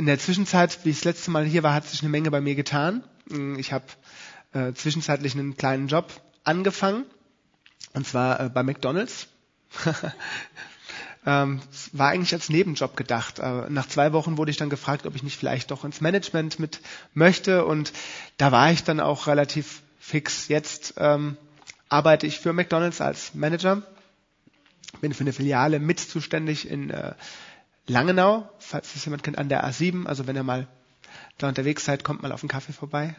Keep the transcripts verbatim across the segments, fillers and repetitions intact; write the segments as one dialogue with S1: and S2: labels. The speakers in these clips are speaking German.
S1: in der Zwischenzeit, wie ich das letzte Mal hier war, hat sich eine Menge bei mir getan. Ich habe äh, zwischenzeitlich einen kleinen Job angefangen, und zwar äh, bei McDonald's. ähm, war eigentlich als Nebenjob gedacht. Äh, nach zwei Wochen wurde ich dann gefragt, ob ich nicht vielleicht doch ins Management mit möchte, und da war ich dann auch relativ fix. Jetzt ähm, arbeite ich für McDonald's als Manager, bin für eine Filiale mit zuständig in äh, Langenau, falls das jemand kennt, an der A sieben. Also wenn ihr mal da unterwegs seid, kommt mal auf einen Kaffee vorbei.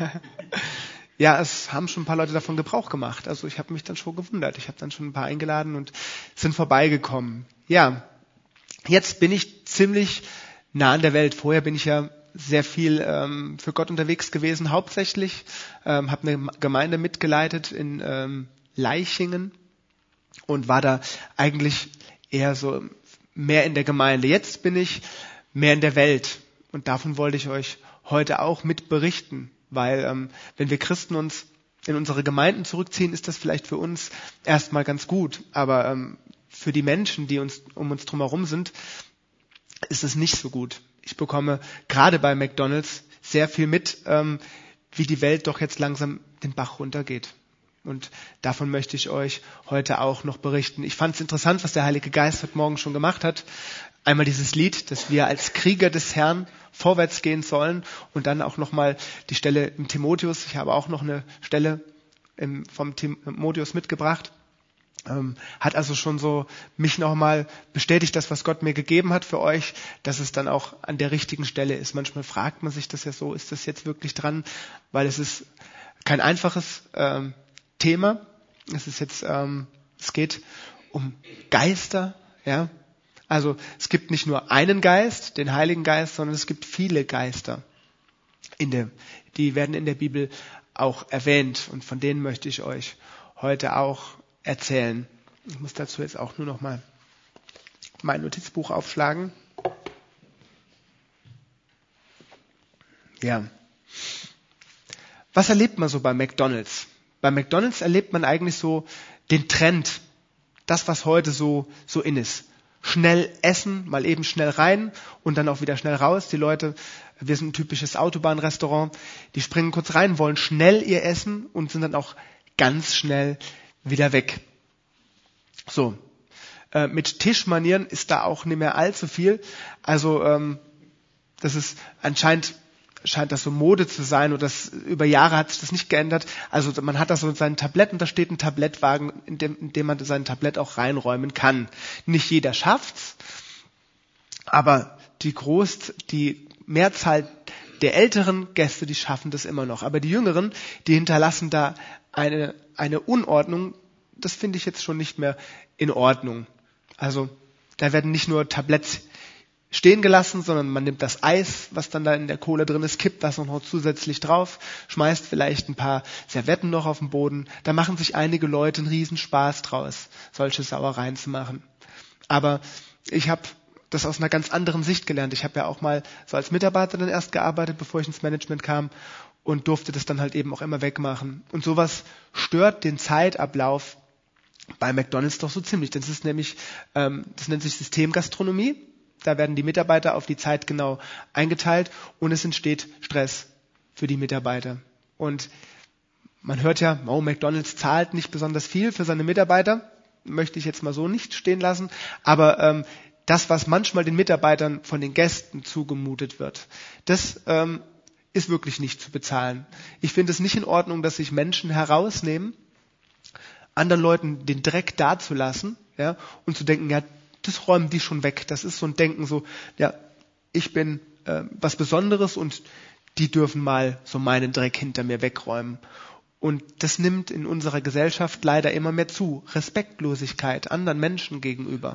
S1: Ja, es haben schon ein paar Leute davon Gebrauch gemacht. Also ich habe mich dann schon gewundert. Ich habe dann schon ein paar eingeladen und sind vorbeigekommen. Ja, jetzt bin ich ziemlich nah an der Welt. Vorher bin ich ja sehr viel ähm, für Gott unterwegs gewesen, hauptsächlich. Ähm, habe eine Gemeinde mitgeleitet in ähm, Leichingen und war da eigentlich eher so mehr in der Gemeinde. Jetzt bin ich mehr in der Welt, und davon wollte ich euch heute auch mit berichten, weil ähm, wenn wir Christen uns in unsere Gemeinden zurückziehen, ist das vielleicht für uns erstmal ganz gut, aber ähm, für die Menschen, die uns um uns drumherum sind, ist es nicht so gut. Ich bekomme gerade bei McDonald's sehr viel mit, ähm, wie die Welt doch jetzt langsam den Bach runtergeht. Und davon möchte ich euch heute auch noch berichten. Ich fand es interessant, was der Heilige Geist heute Morgen schon gemacht hat. Einmal dieses Lied, dass wir als Krieger des Herrn vorwärts gehen sollen, und dann auch nochmal die Stelle im Timotheus. Ich habe auch noch eine Stelle im, vom Timotheus mitgebracht. Ähm, hat also schon so mich nochmal bestätigt, das, was Gott mir gegeben hat für euch, dass es dann auch an der richtigen Stelle ist. Manchmal fragt man sich das ja so, ist das jetzt wirklich dran? Weil es ist kein einfaches ähm, Thema. Es ist jetzt, ähm, es geht um Geister, ja. Also es gibt nicht nur einen Geist, den Heiligen Geist, sondern es gibt viele Geister. In der, die werden in der Bibel auch erwähnt, und von denen möchte ich euch heute auch erzählen. Ich muss dazu jetzt auch nur noch mal mein Notizbuch aufschlagen. Ja. Was erlebt man so bei McDonald's? Bei McDonald's erlebt man eigentlich so den Trend, das, was heute so, so in ist. Schnell essen, mal eben schnell rein und dann auch wieder schnell raus. Die Leute, wir sind ein typisches Autobahnrestaurant, die springen kurz rein, wollen schnell ihr Essen und sind dann auch ganz schnell wieder weg. So, äh, mit Tischmanieren ist da auch nicht mehr allzu viel. Also ähm, das ist anscheinend scheint das so Mode zu sein, oder das, über Jahre hat sich das nicht geändert. Also man hat da so sein Tablett, und da steht ein Tablettwagen, in dem, in dem man sein Tablett auch reinräumen kann. Nicht jeder schafft's, aber die Groß, die Mehrzahl der älteren Gäste, die schaffen das immer noch. Aber die Jüngeren, die hinterlassen da eine, eine Unordnung, das finde ich jetzt schon nicht mehr in Ordnung. Also da werden nicht nur Tabletts stehen gelassen, sondern man nimmt das Eis, was dann da in der Cola drin ist, kippt das noch zusätzlich drauf, schmeißt vielleicht ein paar Servetten noch auf den Boden. Da machen sich einige Leute einen riesen Spaß draus, solche Sauereien zu machen. Aber ich habe das aus einer ganz anderen Sicht gelernt. Ich habe ja auch mal so als Mitarbeiter dann erst gearbeitet, bevor ich ins Management kam, und durfte das dann halt eben auch immer wegmachen. Und sowas stört den Zeitablauf bei McDonald's doch so ziemlich. Das ist nämlich, ähm, das nennt sich Systemgastronomie. Da werden die Mitarbeiter auf die Zeit genau eingeteilt, und es entsteht Stress für die Mitarbeiter. Und man hört ja, oh, McDonald's zahlt nicht besonders viel für seine Mitarbeiter. Möchte ich jetzt mal so nicht stehen lassen. Aber ähm, das, was manchmal den Mitarbeitern von den Gästen zugemutet wird, das ähm, ist wirklich nicht zu bezahlen. Ich finde es nicht in Ordnung, dass sich Menschen herausnehmen, anderen Leuten den Dreck dazulassen, ja, und zu denken, ja, das räumen die schon weg. Das ist so ein Denken, so, ja, ich bin äh, was Besonderes, und die dürfen mal so meinen Dreck hinter mir wegräumen. Und das nimmt in unserer Gesellschaft leider immer mehr zu. Respektlosigkeit anderen Menschen gegenüber.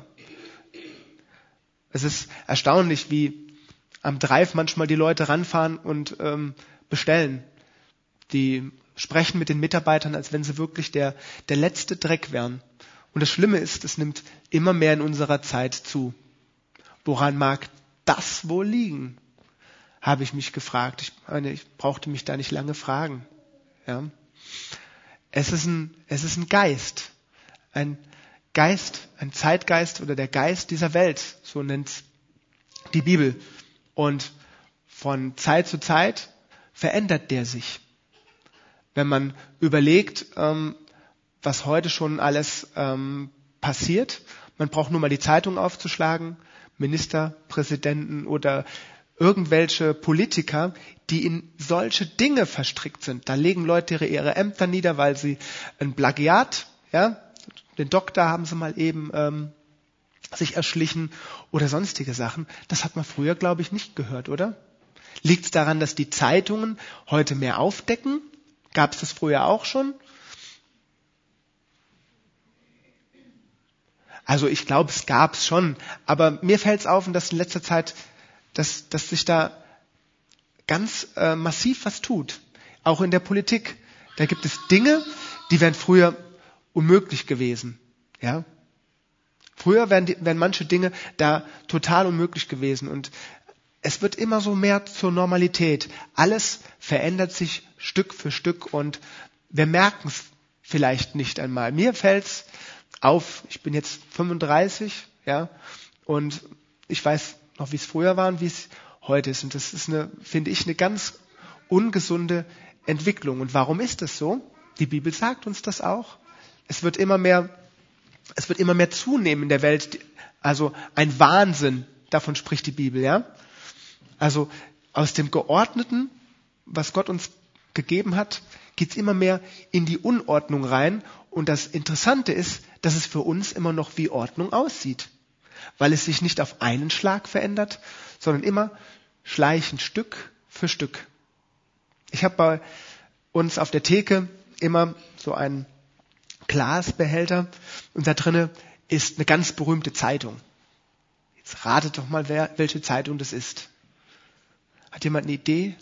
S1: Es ist erstaunlich, wie am Drive manchmal die Leute ranfahren und ähm, bestellen. Die sprechen mit den Mitarbeitern, als wenn sie wirklich der, der letzte Dreck wären. Und das Schlimme ist, es nimmt immer mehr in unserer Zeit zu. Woran mag das wohl liegen? Habe ich mich gefragt. Ich meine, ich brauchte mich da nicht lange fragen. Ja. Es ist ein, es ist ein Geist. Ein Geist, ein Zeitgeist oder der Geist dieser Welt. So nennt's die Bibel. Und von Zeit zu Zeit verändert der sich. Wenn man überlegt, ähm, was heute schon alles ähm, passiert, man braucht nur mal die Zeitung aufzuschlagen, Ministerpräsidenten oder irgendwelche Politiker, die in solche Dinge verstrickt sind. Da legen Leute ihre, ihre Ämter nieder, weil sie ein Plagiat, ja, den Doktor haben sie mal eben ähm, sich erschlichen oder sonstige Sachen. Das hat man früher, glaube ich, nicht gehört, oder? Liegt es daran, dass die Zeitungen heute mehr aufdecken? Gab es das früher auch schon? Also ich glaube, es gab es schon. Aber mir fällt es auf, dass in letzter Zeit, dass, dass sich da ganz äh, massiv was tut. Auch in der Politik. Da gibt es Dinge, die wären früher unmöglich gewesen. Ja? Früher wären, die, wären manche Dinge da total unmöglich gewesen. Und es wird immer so mehr zur Normalität. Alles verändert sich Stück für Stück und wir merken es vielleicht nicht einmal. Mir fällt es auf, ich bin jetzt fünfunddreißig, ja, und ich weiß noch, wie es früher war und wie es heute ist. Und das ist eine, finde ich, eine ganz ungesunde Entwicklung. Und warum ist das so? Die Bibel sagt uns das auch. Es wird immer mehr, es wird immer mehr zunehmen in der Welt. Also ein Wahnsinn, davon spricht die Bibel, ja. Also aus dem Geordneten, was Gott uns gegeben hat, geht es immer mehr in die Unordnung rein. Und das Interessante ist, dass es für uns immer noch wie Ordnung aussieht. Weil es sich nicht auf einen Schlag verändert, sondern immer schleichend Stück für Stück. Ich habe bei uns auf der Theke immer so einen Glasbehälter und da drinnen ist eine ganz berühmte Zeitung. Jetzt ratet doch mal, wer, welche Zeitung das ist. Hat jemand eine Idee?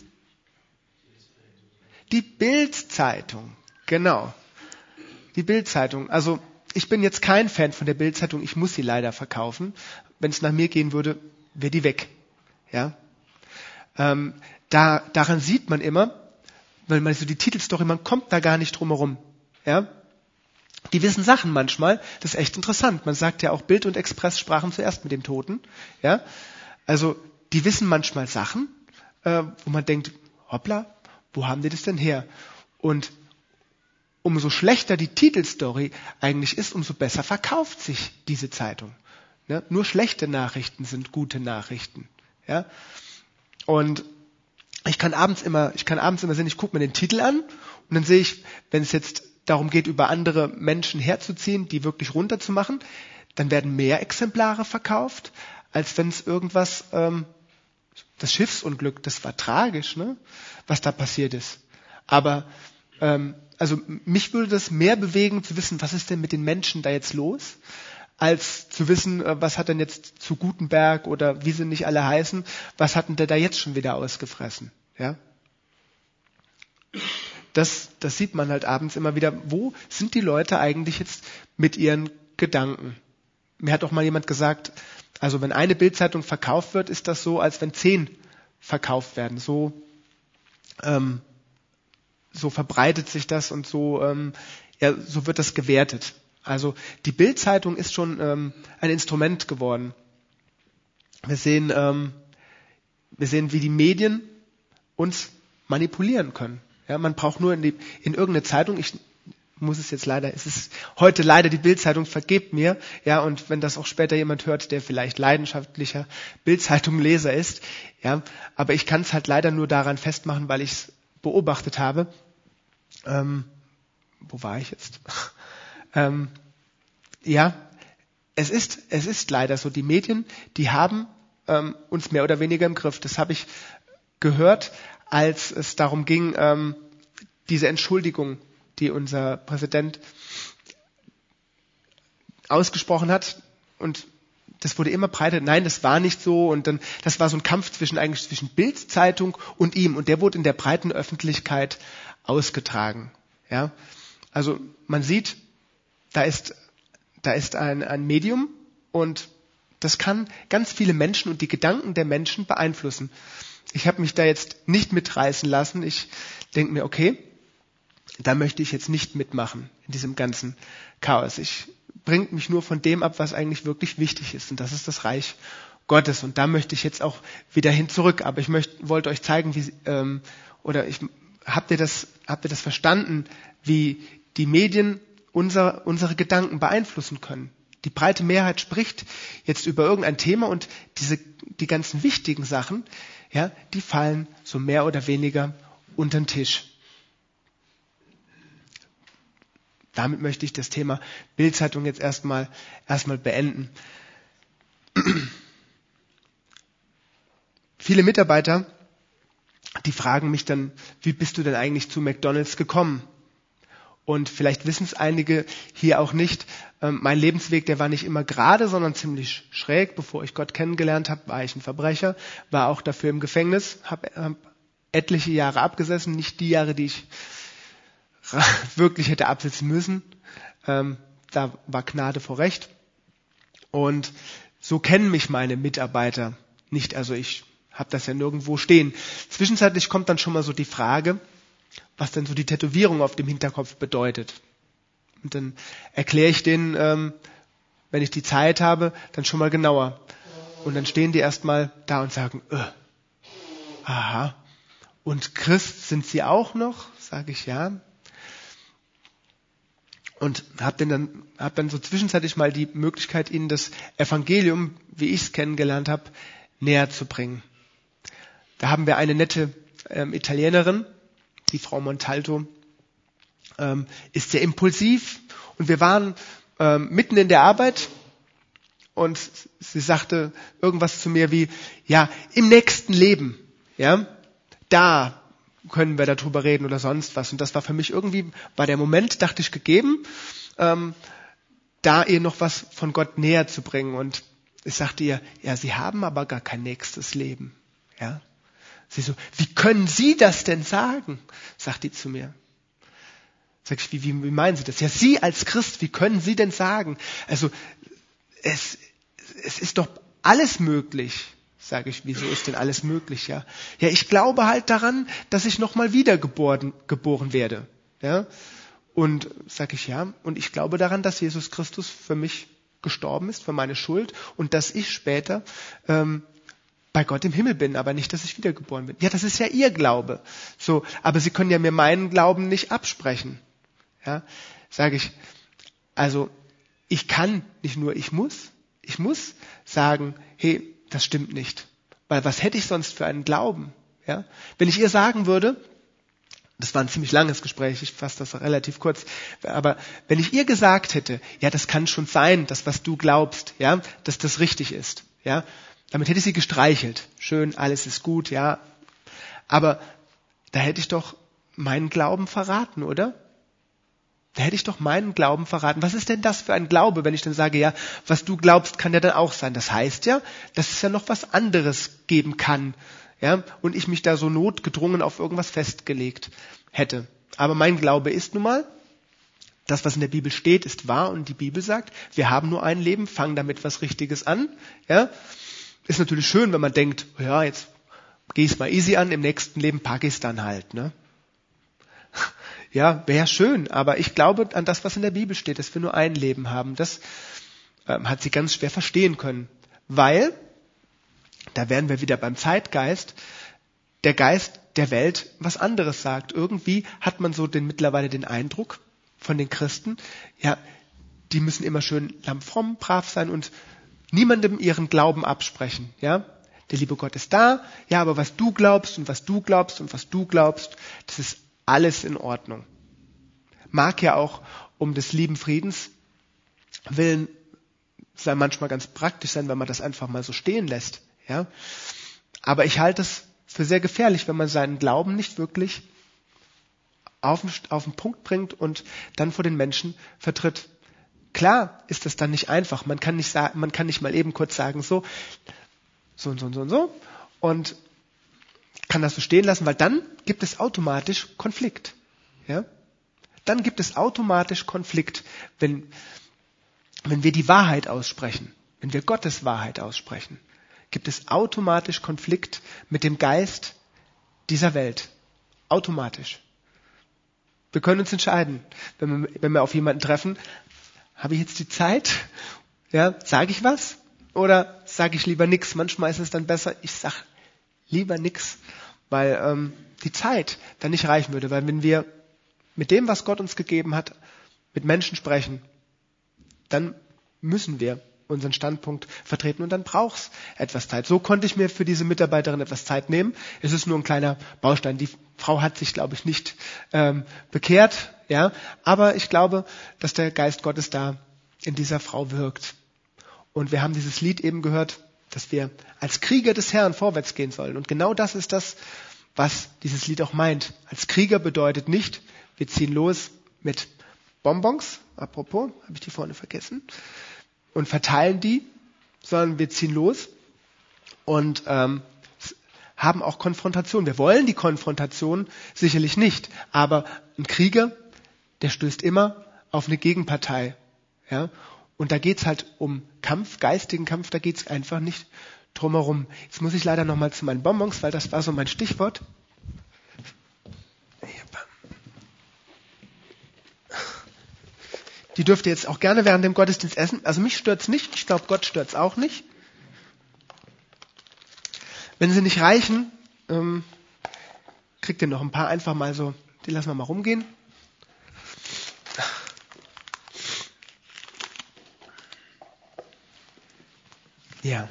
S1: Die Bild-Zeitung, genau. Die Bild-Zeitung. Also ich bin jetzt kein Fan von der Bild-Zeitung, ich muss sie leider verkaufen. Wenn es nach mir gehen würde, wäre die weg. Ja? Ähm, da, daran sieht man immer, weil man so die Titelstory, man kommt da gar nicht drum herum. Ja? Die wissen Sachen manchmal, das ist echt interessant. Man sagt ja auch, Bild und Express sprachen zuerst mit dem Toten. Ja? Also die wissen manchmal Sachen, äh, wo man denkt, hoppla, wo haben die das denn her? Und umso schlechter die Titelstory eigentlich ist, umso besser verkauft sich diese Zeitung. Ja? Nur schlechte Nachrichten sind gute Nachrichten. Ja? Und ich kann abends immer, ich kann abends immer sehen, ich gucke mir den Titel an und dann sehe ich, wenn es jetzt darum geht, über andere Menschen herzuziehen, die wirklich runterzumachen, dann werden mehr Exemplare verkauft, als wenn es irgendwas, ähm, das Schiffsunglück, das war tragisch, ne? Was da passiert ist. Aber ähm, also mich würde das mehr bewegen, zu wissen, was ist denn mit den Menschen da jetzt los, als zu wissen, äh, was hat denn jetzt zu Gutenberg oder wie sie nicht alle heißen, was hat denn der da jetzt schon wieder ausgefressen, ja? Das, das sieht man halt abends immer wieder. Wo sind die Leute eigentlich jetzt mit ihren Gedanken? Mir hat auch mal jemand gesagt, also wenn eine Bildzeitung verkauft wird, ist das so, als wenn zehn verkauft werden. So, ähm, so verbreitet sich das und so, ähm, ja, so wird das gewertet. Also die Bildzeitung ist schon ähm, ein Instrument geworden. Wir sehen, ähm, wir sehen, wie die Medien uns manipulieren können. Ja, man braucht nur in, die, in irgendeine Zeitung, ich muss es jetzt leider, es ist heute leider die Bild-Zeitung, vergebt mir, ja, und wenn das auch später jemand hört, der vielleicht leidenschaftlicher Bild-Zeitung-Leser ist, ja, aber ich kann es halt leider nur daran festmachen, weil ich es beobachtet habe. Ähm, wo war ich jetzt? ähm, ja, es ist, es ist leider so, die Medien, die haben ähm, uns mehr oder weniger im Griff. Das habe ich gehört, als es darum ging, ähm, diese Entschuldigung, die unser Präsident ausgesprochen hat, und das wurde immer breiter, nein, das war nicht so, und dann, das war so ein Kampf zwischen, eigentlich zwischen Bild-Zeitung und ihm, und der wurde in der breiten Öffentlichkeit ausgetragen, ja. Also, man sieht, da ist, da ist ein, ein Medium, und das kann ganz viele Menschen und die Gedanken der Menschen beeinflussen. Ich habe mich da jetzt nicht mitreißen lassen. Ich denke mir, okay, da möchte ich jetzt nicht mitmachen in diesem ganzen Chaos. Ich bringe mich nur von dem ab, was eigentlich wirklich wichtig ist. Und das ist das Reich Gottes. Und da möchte ich jetzt auch wieder hin zurück. Aber ich möchte, wollte euch zeigen, wie, ähm, oder ich, habt ihr das, habt ihr das verstanden, wie die Medien unser, unsere Gedanken beeinflussen können? Die breite Mehrheit spricht jetzt über irgendein Thema und diese, die ganzen wichtigen Sachen, ja, die fallen so mehr oder weniger unter den Tisch. Damit möchte ich das Thema Bild-Zeitung jetzt erstmal, erstmal beenden. Viele Mitarbeiter, die fragen mich dann, wie bist du denn eigentlich zu McDonald's gekommen? Und vielleicht wissen es einige hier auch nicht, ähm, mein Lebensweg, der war nicht immer gerade, sondern ziemlich schräg. Bevor ich Gott kennengelernt habe, war ich ein Verbrecher, war auch dafür im Gefängnis, habe hab etliche Jahre abgesessen, nicht die Jahre, die ich wirklich hätte absitzen müssen. Ähm, da war Gnade vor Recht. Und so kennen mich meine Mitarbeiter nicht. Also ich habe das ja nirgendwo stehen. Zwischenzeitlich kommt dann schon mal so die Frage, was denn so die Tätowierung auf dem Hinterkopf bedeutet. Und dann erkläre ich denen, ähm, wenn ich die Zeit habe, dann schon mal genauer. Und dann stehen die erstmal da und sagen, äh, aha, und Christ sind sie auch noch? Sage ich ja. Und habe dann, hab dann so zwischenzeitlich mal die Möglichkeit, ihnen das Evangelium, wie ich es kennengelernt habe, näher zu bringen. Da haben wir eine nette ähm, Italienerin, die Frau Montalto, ähm, ist sehr impulsiv. Und wir waren ähm, mitten in der Arbeit und sie sagte irgendwas zu mir wie, ja, im nächsten Leben, ja, da können wir darüber reden oder sonst was. Und das war für mich irgendwie, war der Moment, dachte ich, gegeben, ähm, da ihr noch was von Gott näher zu bringen. Und ich sagte ihr, ja, Sie haben aber gar kein nächstes Leben. Ja. Sie so, wie können Sie das denn sagen? Sagt die zu mir. Sag ich, wie, wie, wie meinen Sie das? Ja, Sie als Christ, wie können Sie denn sagen? Also, es, es ist doch alles möglich. Sage ich, wieso ist denn alles möglich? Ja, ja, ich glaube halt daran, dass ich nochmal wiedergeboren geboren werde. Ja, und sage ich, ja, und ich glaube daran, dass Jesus Christus für mich gestorben ist, für meine Schuld und dass ich später ähm, bei Gott im Himmel bin, aber nicht, dass ich wiedergeboren bin. Ja, das ist ja Ihr Glaube. So, aber Sie können ja mir meinen Glauben nicht absprechen. Ja, sage ich, also ich kann, nicht nur ich muss, ich muss sagen, hey, das stimmt nicht. Weil was hätte ich sonst für einen Glauben? Ja? Wenn ich ihr sagen würde, das war ein ziemlich langes Gespräch, ich fasse das relativ kurz, aber wenn ich ihr gesagt hätte, ja, das kann schon sein, dass was du glaubst, ja, dass das richtig ist, ja, damit hätte ich sie gestreichelt. Schön, alles ist gut, ja. Aber da hätte ich doch meinen Glauben verraten, oder? Da hätte ich doch meinen Glauben verraten. Was ist denn das für ein Glaube, wenn ich dann sage, ja, was du glaubst, kann ja dann auch sein. Das heißt ja, dass es ja noch was anderes geben kann. Ja, und ich mich da so notgedrungen auf irgendwas festgelegt hätte. Aber mein Glaube ist nun mal, das, was in der Bibel steht, ist wahr und die Bibel sagt, wir haben nur ein Leben, fang damit was Richtiges an. Ja, ist natürlich schön, wenn man denkt, ja, jetzt gehe ich es mal easy an, im nächsten Leben packe ich es dann halt, ne? Ja, wäre schön, aber ich glaube an das, was in der Bibel steht, dass wir nur ein Leben haben. Das ähm, hat sie ganz schwer verstehen können, weil, da wären wir wieder beim Zeitgeist, der Geist der Welt was anderes sagt. Irgendwie hat man so den, mittlerweile den Eindruck von den Christen, ja, die müssen immer schön fromm, brav sein und niemandem ihren Glauben absprechen. Ja, der liebe Gott ist da, ja, aber was du glaubst und was du glaubst und was du glaubst, das ist alles in Ordnung. Mag ja auch um des lieben Friedens willen sei manchmal ganz praktisch sein, wenn man das einfach mal so stehen lässt. Ja? Aber ich halte es für sehr gefährlich, wenn man seinen Glauben nicht wirklich auf den, auf den Punkt bringt und dann vor den Menschen vertritt. Klar ist das dann nicht einfach. Man kann nicht sagen, man kann nicht mal eben kurz sagen, so, so und so und so und so und kann das so stehen lassen, weil dann gibt es automatisch Konflikt. Ja? Dann gibt es automatisch Konflikt, wenn, wenn wir die Wahrheit aussprechen, wenn wir Gottes Wahrheit aussprechen, gibt es automatisch Konflikt mit dem Geist dieser Welt. Automatisch. Wir können uns entscheiden, wenn wir, wenn wir auf jemanden treffen, habe ich jetzt die Zeit? Ja, sage ich was? Oder sage ich lieber nix. Manchmal ist es dann besser, ich sag lieber nix, weil ähm, die Zeit dann nicht reichen würde. Weil wenn wir mit dem, was Gott uns gegeben hat, mit Menschen sprechen, dann müssen wir unseren Standpunkt vertreten und dann braucht's etwas Zeit. So konnte ich mir für diese Mitarbeiterin etwas Zeit nehmen. Es ist nur ein kleiner Baustein. Die Frau hat sich, glaube ich, nicht ähm, bekehrt, ja. Aber ich glaube, dass der Geist Gottes da in dieser Frau wirkt. Und wir haben dieses Lied eben gehört, dass wir als Krieger des Herrn vorwärts gehen sollen. Und genau das ist das, was dieses Lied auch meint. Als Krieger bedeutet nicht, wir ziehen los mit Bonbons, apropos, habe ich die vorne vergessen, und verteilen die, sondern wir ziehen los und ähm, haben auch Konfrontation. Wir wollen die Konfrontation sicherlich nicht, aber ein Krieger, der stößt immer auf eine Gegenpartei. Ja? Und da geht's halt um Kampf, geistigen Kampf, da geht's einfach nicht drumherum. Jetzt muss ich leider nochmal zu meinen Bonbons, weil das war so mein Stichwort. Die dürft ihr jetzt auch gerne während dem Gottesdienst essen. Also mich stört's nicht, ich glaube Gott stört's auch nicht. Wenn sie nicht reichen, ähm, kriegt ihr noch ein paar einfach mal so, die lassen wir mal rumgehen. Ja.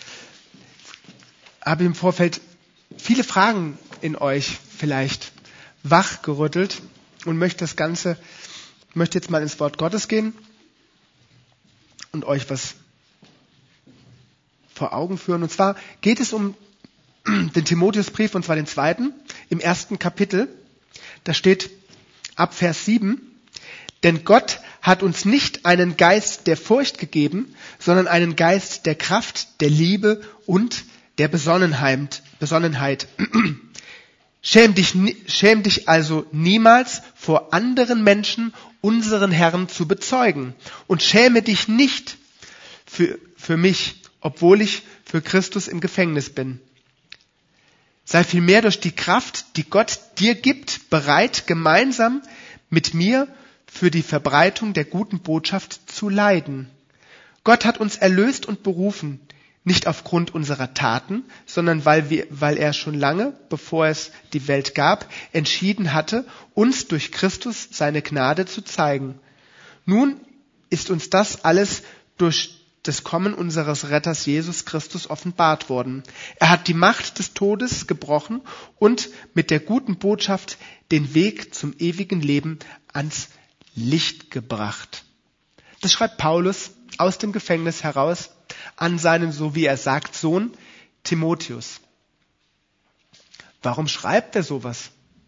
S1: Habe im Vorfeld viele Fragen in euch vielleicht wachgerüttelt und möchte das Ganze, möchte jetzt mal ins Wort Gottes gehen und euch was vor Augen führen. Und zwar geht es um den Timotheusbrief, und zwar den zweiten, im ersten Kapitel. Da steht ab Vers sieben, denn Gott hat uns nicht einen Geist der Furcht gegeben, sondern einen Geist der Kraft, der Liebe und der Besonnenheit. Besonnenheit. Schäm dich, schäm dich also niemals vor anderen Menschen unseren Herrn zu bezeugen und schäme dich nicht für, für mich, obwohl ich für Christus im Gefängnis bin. Sei vielmehr durch die Kraft, die Gott dir gibt, bereit, gemeinsam mit mir für die Verbreitung der guten Botschaft zu leiden. Gott hat uns erlöst und berufen, nicht aufgrund unserer Taten, sondern weil wir, weil er schon lange, bevor es die Welt gab, entschieden hatte, uns durch Christus seine Gnade zu zeigen. Nun ist uns das alles durch das Kommen unseres Retters Jesus Christus offenbart worden. Er hat die Macht des Todes gebrochen und mit der guten Botschaft den Weg zum ewigen Leben ans Licht gebracht. Das schreibt Paulus aus dem Gefängnis heraus an seinen, so wie er sagt, Sohn Timotheus. Warum schreibt er sowas?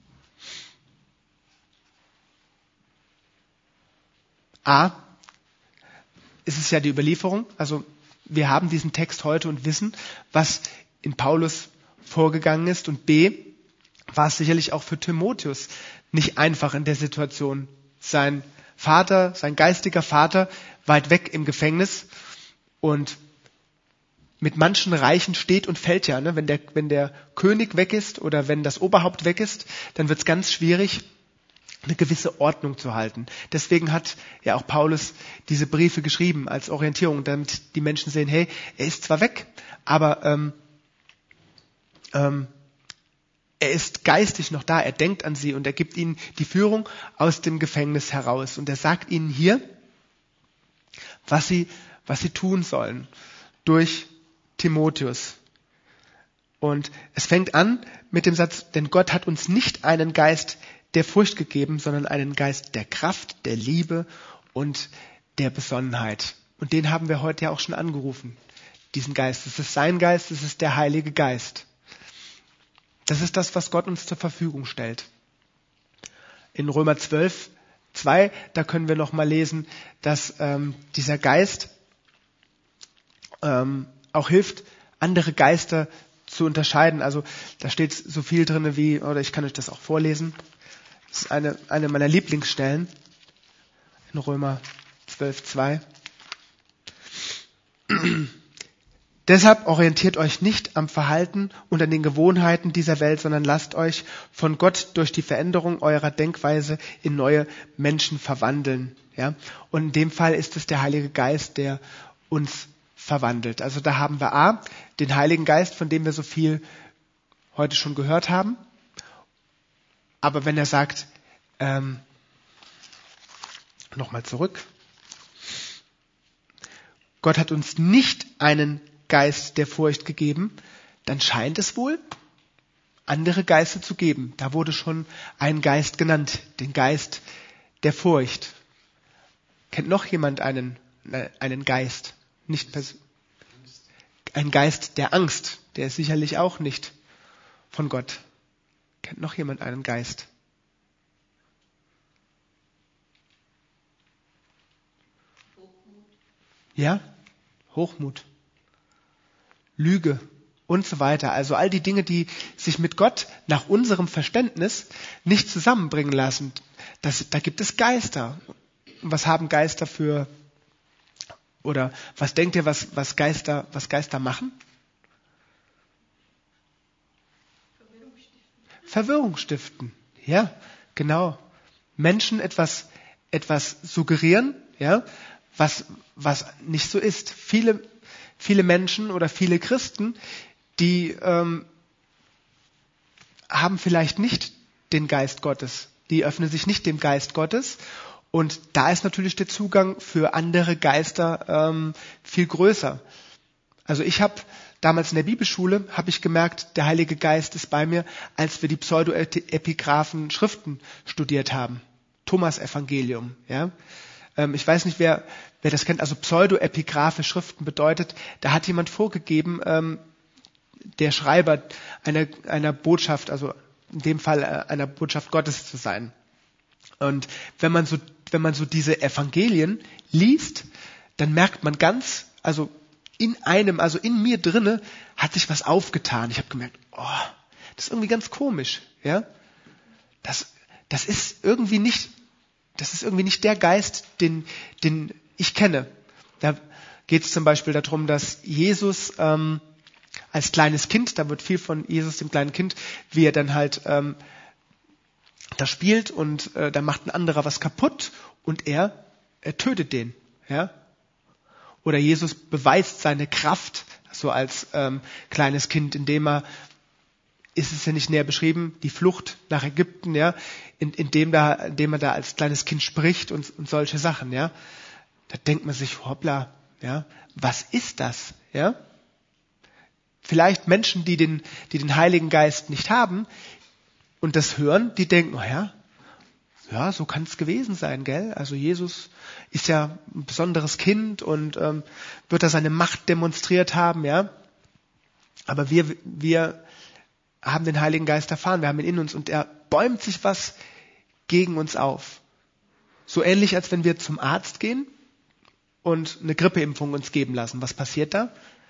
S1: A, ist es ja die Überlieferung, also wir haben diesen Text heute und wissen, was in Paulus vorgegangen ist, und B, war es sicherlich auch für Timotheus nicht einfach in der Situation. Sein Vater, sein geistiger Vater, weit weg im Gefängnis, und mit manchen Reichen steht und fällt ja, ne? Wenn der, wenn der König weg ist oder wenn das Oberhaupt weg ist, dann wird es ganz schwierig, eine gewisse Ordnung zu halten. Deswegen hat ja auch Paulus diese Briefe geschrieben als Orientierung, damit die Menschen sehen, hey, er ist zwar weg, aber ähm, ähm, er ist geistig noch da, er denkt an sie und er gibt ihnen die Führung aus dem Gefängnis heraus. Und er sagt ihnen hier, was sie, was sie tun sollen durch Timotheus. Und es fängt an mit dem Satz, denn Gott hat uns nicht einen Geist der Furcht gegeben, sondern einen Geist der Kraft, der Liebe und der Besonnenheit. Und den haben wir heute ja auch schon angerufen, diesen Geist. Es ist sein Geist, es ist der Heilige Geist. Das ist das, was Gott uns zur Verfügung stellt. In Römer zwölf, zwei, da können wir noch mal lesen, dass ähm, dieser Geist ähm, auch hilft, andere Geister zu unterscheiden. Also da steht so viel drin wie, oder ich kann euch das auch vorlesen. Das ist eine, eine meiner Lieblingsstellen in Römer zwölf, zwei. Deshalb orientiert euch nicht am Verhalten und an den Gewohnheiten dieser Welt, sondern lasst euch von Gott durch die Veränderung eurer Denkweise in neue Menschen verwandeln. Ja? Und in dem Fall ist es der Heilige Geist, der uns verwandelt. Also da haben wir A, den Heiligen Geist, von dem wir so viel heute schon gehört haben. Aber wenn er sagt, ähm, nochmal zurück, Gott hat uns nicht einen Geist der Furcht gegeben, dann scheint es wohl, andere Geister zu geben. Da wurde schon ein Geist genannt, den Geist der Furcht. Kennt noch jemand einen, einen Geist? Nicht pers- ein Geist der Angst, der ist sicherlich auch nicht von Gott. Kennt noch jemand einen Geist?
S2: Hochmut.
S1: Ja? Hochmut, Lüge und so weiter. Also all die Dinge, die sich mit Gott nach unserem Verständnis nicht zusammenbringen lassen. Das, da gibt es Geister. Und was haben Geister für, oder was denkt ihr, was, was Geister, was Geister machen?
S2: Verwirrung stiften.
S1: Verwirrung stiften. Ja, genau. Menschen etwas, etwas suggerieren, ja, was, was nicht so ist. Viele, viele Menschen oder viele Christen, die ähm, haben vielleicht nicht den Geist Gottes. Die öffnen sich nicht dem Geist Gottes. Und da ist natürlich der Zugang für andere Geister ähm, viel größer. Also ich habe damals in der Bibelschule, habe ich gemerkt, der Heilige Geist ist bei mir, als wir die Pseudo-Epigraphen Schriften studiert haben. Thomas Evangelium, ja. Ähm, ich weiß nicht, wer, wer das kennt. Also Pseudo-Epigraphe Schriften bedeutet, da hat jemand vorgegeben, ähm, der Schreiber einer, einer Botschaft, also in dem Fall äh, einer Botschaft Gottes zu sein. Und wenn man so, wenn man so diese Evangelien liest, dann merkt man ganz, also in einem, also in mir drinne, hat sich was aufgetan. Ich habe gemerkt, oh, das ist irgendwie ganz komisch, ja. Das, das ist irgendwie nicht, das ist irgendwie nicht der Geist, den, den ich kenne. Da geht es zum Beispiel darum, dass Jesus ähm, als kleines Kind, da wird viel von Jesus, dem kleinen Kind, wie er dann halt ähm, da spielt und äh, da macht ein anderer was kaputt und er, er tötet den, ja. Oder Jesus beweist seine Kraft so als ähm, kleines Kind, indem er, ist es ja nicht näher beschrieben, die Flucht nach Ägypten, ja, in, indem, da, indem er da als kleines Kind spricht und, und solche Sachen, ja. Da denkt man sich, hoppla, ja, was ist das, ja? Vielleicht Menschen, die den, die den Heiligen Geist nicht haben und das hören, die denken, oh ja, ja, so kann es gewesen sein, gell? Also Jesus ist ja ein besonderes Kind und ähm, wird da seine Macht demonstriert haben, ja. Aber wir, wir haben den Heiligen Geist erfahren, wir haben ihn in uns und er bäumt sich was gegen uns auf. So ähnlich, als wenn wir zum Arzt gehen und eine Grippeimpfung uns geben lassen. Was passiert da?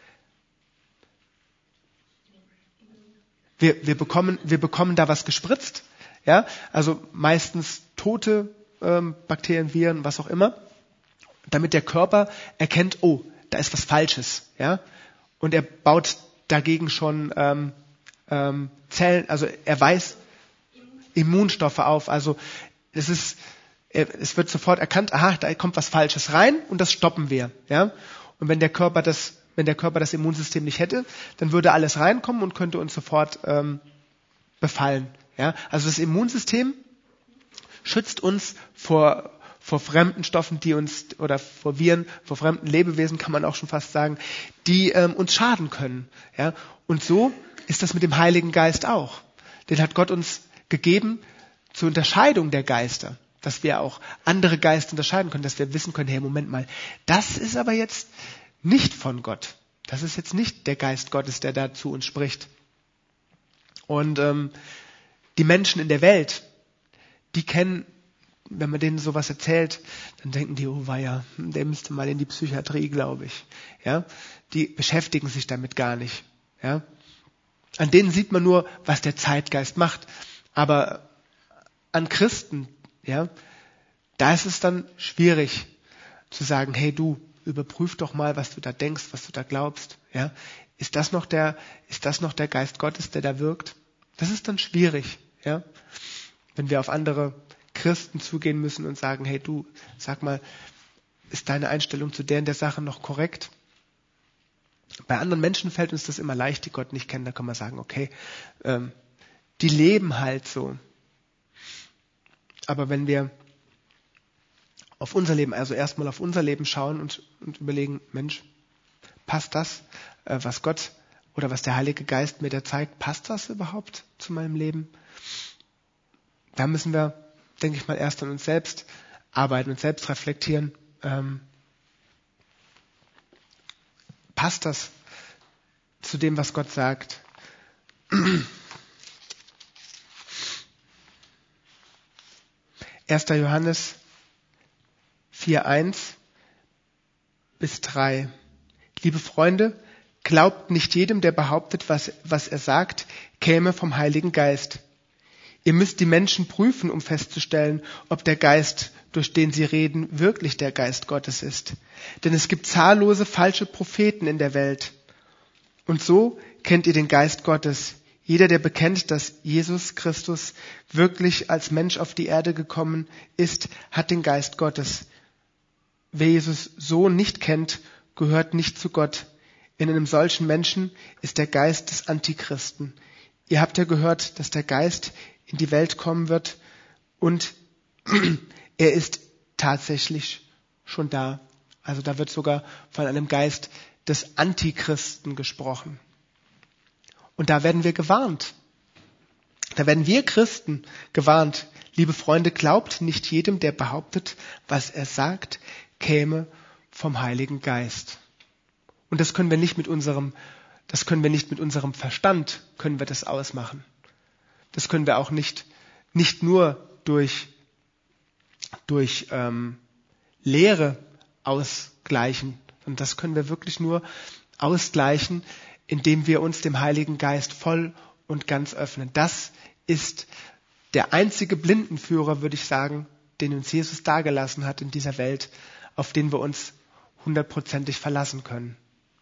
S1: Wir, wir bekommen, wir bekommen da was gespritzt, ja, also meistens tote ähm, Bakterien, Viren, was auch immer, damit der Körper erkennt, oh, da ist was Falsches, ja, und er baut dagegen schon ähm, ähm, Zellen, also er weiß Immunstoffe auf, also es ist, es wird sofort erkannt, aha, da kommt was Falsches rein und das stoppen wir, ja, und wenn der Körper das Wenn der Körper das Immunsystem nicht hätte, dann würde alles reinkommen und könnte uns sofort ähm, befallen. Ja? Also das Immunsystem schützt uns vor, vor fremden Stoffen, die uns, oder vor Viren, vor fremden Lebewesen, kann man auch schon fast sagen, die ähm, uns schaden können. Ja? Und so ist das mit dem Heiligen Geist auch. Den hat Gott uns gegeben zur Unterscheidung der Geister, dass wir auch andere Geister unterscheiden können, dass wir wissen können, hey, Moment mal, das ist aber jetzt nicht von Gott. Das ist jetzt nicht der Geist Gottes, der da zu uns spricht. Und ähm, die Menschen in der Welt, die kennen, wenn man denen sowas erzählt, dann denken die, oh weia, der müsste mal in die Psychiatrie, glaube ich. Ja, die beschäftigen sich damit gar nicht. Ja, an denen sieht man nur, was der Zeitgeist macht. Aber an Christen, ja, da ist es dann schwierig zu sagen, hey du, überprüf doch mal, was du da denkst, was du da glaubst. Ja, ist das noch der, ist das noch der Geist Gottes, der da wirkt? Das ist dann schwierig, ja, wenn wir auf andere Christen zugehen müssen und sagen, hey du, sag mal, ist deine Einstellung zu der und der Sache noch korrekt? Bei anderen Menschen fällt uns das immer leicht, die Gott nicht kennen. Da kann man sagen, okay, ähm, die leben halt so. Aber wenn wir auf unser Leben, also erstmal auf unser Leben schauen und, und überlegen, Mensch, passt das, äh, was Gott oder was der Heilige Geist mir da zeigt, passt das überhaupt zu meinem Leben? Da müssen wir, denke ich mal, erst an uns selbst arbeiten und selbst reflektieren. Ähm, passt das zu dem, was Gott sagt? erster Johannes vier, eins bis drei. Liebe Freunde, glaubt nicht jedem, der behauptet, was, was er sagt, käme vom Heiligen Geist. Ihr müsst die Menschen prüfen, um festzustellen, ob der Geist, durch den sie reden, wirklich der Geist Gottes ist. Denn es gibt zahllose falsche Propheten in der Welt. Und so kennt ihr den Geist Gottes. Jeder, der bekennt, dass Jesus Christus wirklich als Mensch auf die Erde gekommen ist, hat den Geist Gottes. Wer Jesus so nicht kennt, gehört nicht zu Gott. In einem solchen Menschen ist der Geist des Antichristen. Ihr habt ja gehört, dass der Geist in die Welt kommen wird und er ist tatsächlich schon da. Also da wird sogar von einem Geist des Antichristen gesprochen. Und da werden wir gewarnt. Da werden wir Christen gewarnt. Liebe Freunde, glaubt nicht jedem, der behauptet, was er sagt, käme vom Heiligen Geist. Und das können wir nicht mit unserem, das können wir nicht mit unserem Verstand, können wir das ausmachen. Das können wir auch nicht, nicht nur durch, durch ähm, Lehre ausgleichen. Und das können wir wirklich nur ausgleichen, indem wir uns dem Heiligen Geist voll und ganz öffnen. Das ist der einzige Blindenführer, würde ich sagen, den uns Jesus dargelassen hat in dieser Welt, auf den wir uns hundertprozentig verlassen können.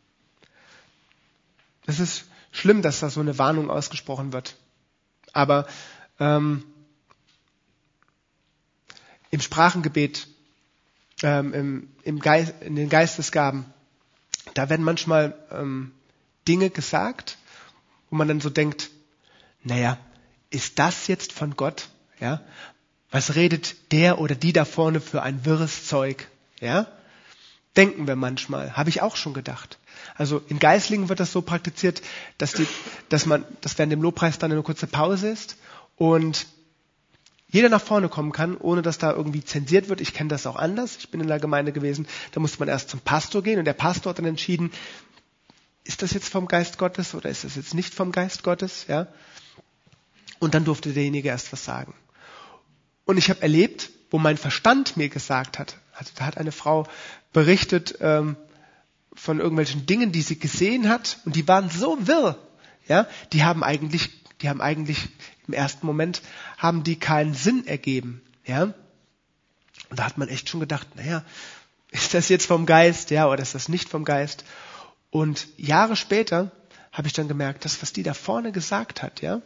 S1: Es ist schlimm, dass da so eine Warnung ausgesprochen wird. Aber ähm, im Sprachengebet, ähm, im, im Geist, in den Geistesgaben, da werden manchmal ähm, Dinge gesagt, wo man dann so denkt, naja, ist das jetzt von Gott? Ja? Was redet der oder die da vorne für ein wirres Zeug? Ja? Denken wir manchmal, habe ich auch schon gedacht. Also in Geislingen wird das so praktiziert, dass, die, dass, man, dass während dem Lobpreis dann eine kurze Pause ist und jeder nach vorne kommen kann, ohne dass da irgendwie zensiert wird. Ich kenne das auch anders. Ich bin in der Gemeinde gewesen, da musste man erst zum Pastor gehen und der Pastor hat dann entschieden, ist das jetzt vom Geist Gottes oder ist das jetzt nicht vom Geist Gottes? Ja? Und dann durfte derjenige erst was sagen. Und ich habe erlebt, wo mein Verstand mir gesagt hat, also da hat eine Frau berichtet ähm, von irgendwelchen Dingen, die sie gesehen hat und die waren so wirr, ja, die haben eigentlich, die haben eigentlich im ersten Moment haben die keinen Sinn ergeben, ja. Und da hat man echt schon gedacht, naja, ist das jetzt vom Geist, ja, oder ist das nicht vom Geist? Und Jahre später habe ich dann gemerkt, das, was die da vorne gesagt hat, ja,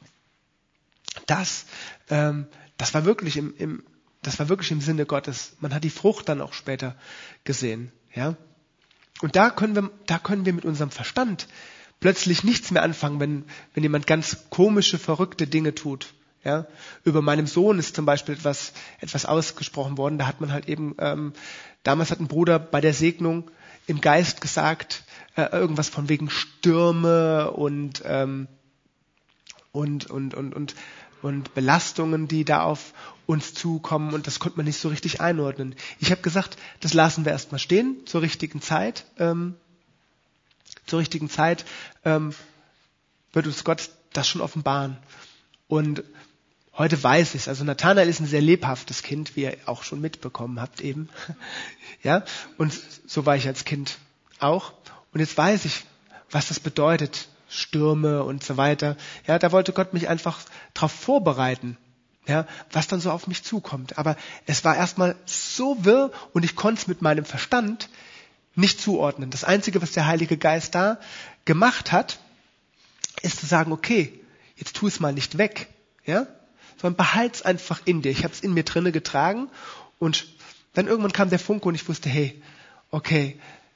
S1: das, ähm, das war wirklich im, im, das war wirklich im Sinne Gottes. Man hat die Frucht dann auch später gesehen, ja. Und da können wir, da können wir mit unserem Verstand plötzlich nichts mehr anfangen, wenn, wenn jemand ganz komische, verrückte Dinge tut, ja. Über meinem Sohn ist zum Beispiel etwas, etwas ausgesprochen worden. Da hat man halt eben, ähm, damals hat ein Bruder bei der Segnung im Geist gesagt, äh, irgendwas von wegen Stürme und, ähm, und, und, und, und, und Belastungen, die da auf uns zukommen und das konnte man nicht so richtig einordnen. Ich habe gesagt, das lassen wir erstmal stehen, zur richtigen Zeit. Ähm, zur richtigen Zeit ähm, wird uns Gott das schon offenbaren. Und heute weiß ich es. Also Nathanael ist ein sehr lebhaftes Kind, wie ihr auch schon mitbekommen habt eben. Ja, und so war ich als Kind auch. Und jetzt weiß ich, was das bedeutet, Stürme und so weiter. Ja, da wollte Gott mich einfach darauf vorbereiten, ja, was dann so auf mich zukommt. Aber es war erstmal so wirr und ich konnte es mit meinem Verstand nicht zuordnen. Das Einzige, was der Heilige Geist da gemacht hat, ist zu sagen, okay, jetzt tu es mal nicht weg, ja, sondern behalt's einfach in dir. Ich habe es in mir drinne getragen und dann irgendwann kam der Funke und ich wusste, hey, okay,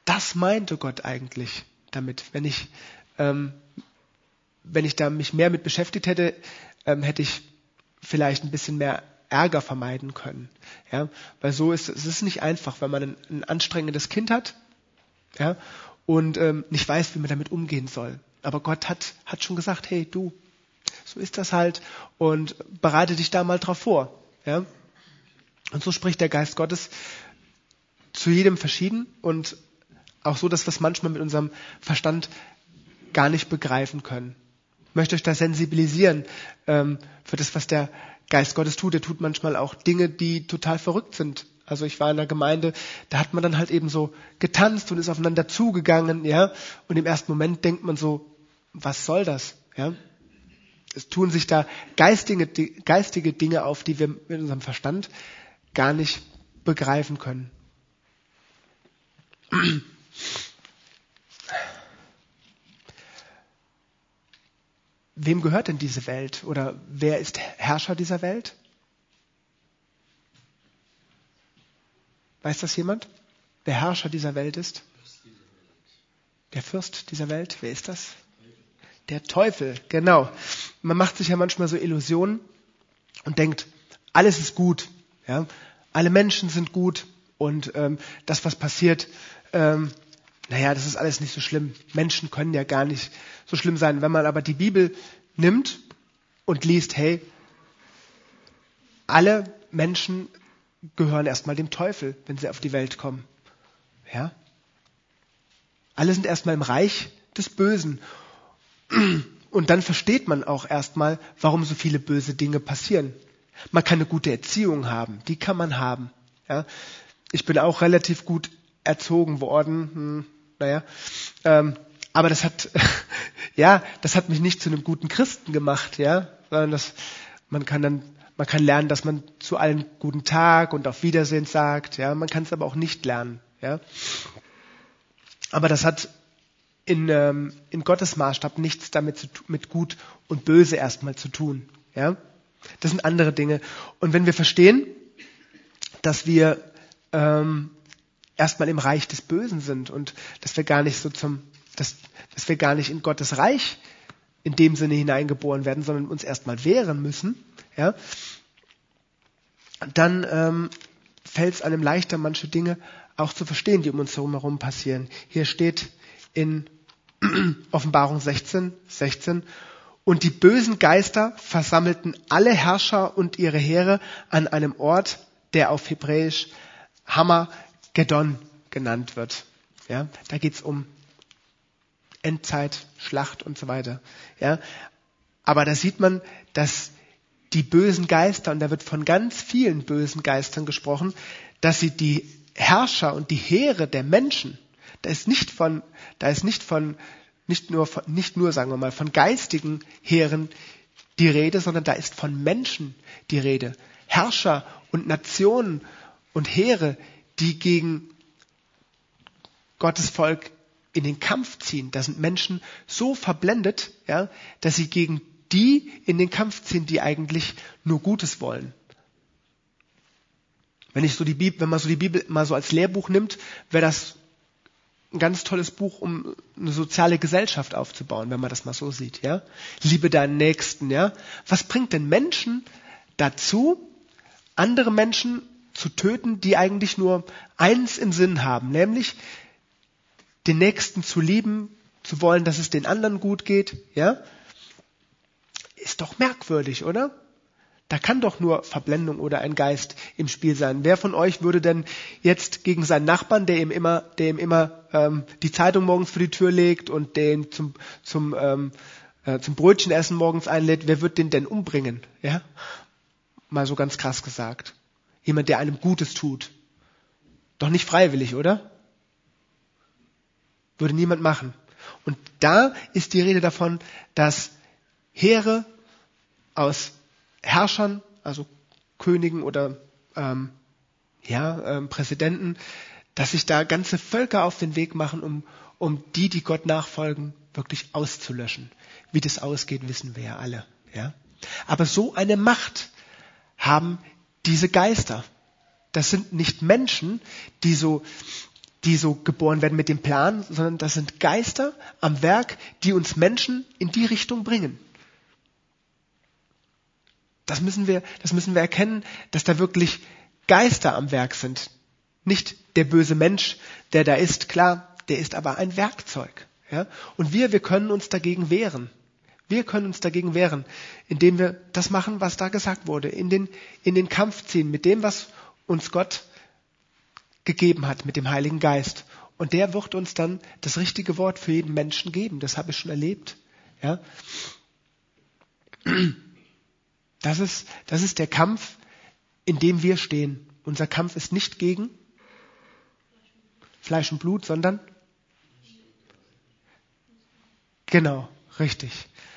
S1: das meinte Gott eigentlich damit. Wenn ich, ähm, wenn ich da mich mehr mit beschäftigt hätte, ähm, hätte ich vielleicht ein bisschen mehr Ärger vermeiden können. Ja, weil so ist es ist nicht einfach, wenn man ein, ein anstrengendes Kind hat, ja, und ähm, nicht weiß, wie man damit umgehen soll. Aber Gott hat hat schon gesagt, hey du, so ist das halt und bereite dich da mal drauf vor. Ja, und so spricht der Geist Gottes zu jedem verschieden und auch so, dass wir es manchmal mit unserem Verstand gar nicht begreifen können. Ich möchte euch da sensibilisieren ähm, für das, was der Geist Gottes tut. Er tut manchmal auch Dinge, die total verrückt sind. Also ich war in einer Gemeinde, da hat man dann halt eben so getanzt und ist aufeinander zugegangen, ja. Und im ersten Moment denkt man so, was soll das, ja? Es tun sich da geistige, geistige Dinge auf, die wir mit unserem Verstand gar nicht begreifen können. Wem gehört denn diese Welt? Oder wer ist Herrscher dieser Welt? Weiß das jemand? Wer Herrscher dieser Welt ist? Der Fürst dieser Welt? Wer ist das? Der Teufel, genau. Man macht sich ja manchmal so Illusionen und denkt, alles ist gut. Ja? Alle Menschen sind gut und ähm, das, was passiert, ähm, naja, das ist alles nicht so schlimm. Menschen können ja gar nicht so schlimm sein. Wenn man aber die Bibel nimmt und liest, hey, alle Menschen gehören erstmal dem Teufel, wenn sie auf die Welt kommen. Ja? Alle sind erstmal im Reich des Bösen. Und dann versteht man auch erstmal, warum so viele böse Dinge passieren. Man kann eine gute Erziehung haben, die kann man haben. Ja? Ich bin auch relativ gut erzogen worden, hm, naja, ähm, aber das hat, ja, das hat mich nicht zu einem guten Christen gemacht, ja, sondern das, man kann dann, man kann lernen, dass man zu allen guten Tag und auf Wiedersehen sagt, ja, man kann es aber auch nicht lernen, ja. Aber das hat in, ähm, in Gottes Maßstab nichts damit zu tun, mit Gut und Böse erstmal zu tun, ja. Das sind andere Dinge. Und wenn wir verstehen, dass wir ähm, erstmal im Reich des Bösen sind und dass wir gar nicht so zum, dass, dass wir gar nicht in Gottes Reich in dem Sinne hineingeboren werden, sondern uns erstmal wehren müssen, ja, dann ähm, fällt es einem leichter, manche Dinge auch zu verstehen, die um uns herum passieren. Hier steht in Offenbarung sechzehn, sechzehn, und die bösen Geister versammelten alle Herrscher und ihre Heere an einem Ort, der auf Hebräisch Hammer Gedon genannt wird. Ja, da geht's um Endzeit, Schlacht und so weiter. Ja, aber da sieht man, dass die bösen Geister, und da wird von ganz vielen bösen Geistern gesprochen, dass sie die Herrscher und die Heere der Menschen, da ist nicht von, da ist nicht von, nicht nur, von, nicht nur, sagen wir mal, von geistigen Heeren die Rede, sondern da ist von Menschen die Rede. Herrscher und Nationen und Heere, die gegen Gottes Volk in den Kampf ziehen. Da sind Menschen so verblendet, ja, dass sie gegen die in den Kampf ziehen, die eigentlich nur Gutes wollen. Wenn ich so die Bibel, wenn man so die Bibel mal so als Lehrbuch nimmt, wäre das ein ganz tolles Buch, um eine soziale Gesellschaft aufzubauen, wenn man das mal so sieht, ja. Liebe deinen Nächsten, ja. Was bringt denn Menschen dazu, andere Menschen zu töten, die eigentlich nur eins im Sinn haben, nämlich den Nächsten zu lieben, zu wollen, dass es den anderen gut geht, ja? Ist doch merkwürdig, oder? Da kann doch nur Verblendung oder ein Geist im Spiel sein. Wer von euch würde denn jetzt gegen seinen Nachbarn, der ihm immer, der ihm immer ähm, die Zeitung morgens vor die Tür legt und den zum zum ähm, äh, zum Brötchenessen morgens einlädt, wer wird den denn umbringen? Ja, mal so ganz krass gesagt. Jemand, der einem Gutes tut. Doch nicht freiwillig, oder? Würde niemand machen. Und da ist die Rede davon, dass Heere aus Herrschern, also Königen oder ähm, ja, ähm, Präsidenten, dass sich da ganze Völker auf den Weg machen, um, um die, die Gott nachfolgen, wirklich auszulöschen. Wie das ausgeht, wissen wir ja alle. Ja? Aber so eine Macht haben diese Geister. Das sind nicht Menschen, die so die so geboren werden mit dem Plan, sondern das sind Geister am Werk, die uns Menschen in die Richtung bringen. Das müssen wir, das müssen wir erkennen, dass da wirklich Geister am Werk sind. Nicht der böse Mensch, der da ist, klar, der ist aber ein Werkzeug. Ja? Und wir, wir können uns dagegen wehren. Wir können uns dagegen wehren, indem wir das machen, was da gesagt wurde, in den, in den Kampf ziehen mit dem, was uns Gott gegeben hat, mit dem Heiligen Geist. Und der wird uns dann das richtige Wort für jeden Menschen geben. Das habe ich schon erlebt. Ja? Das ist, das ist der Kampf, in dem wir stehen. Unser Kampf ist nicht gegen Fleisch und Blut, sondern genau, richtig.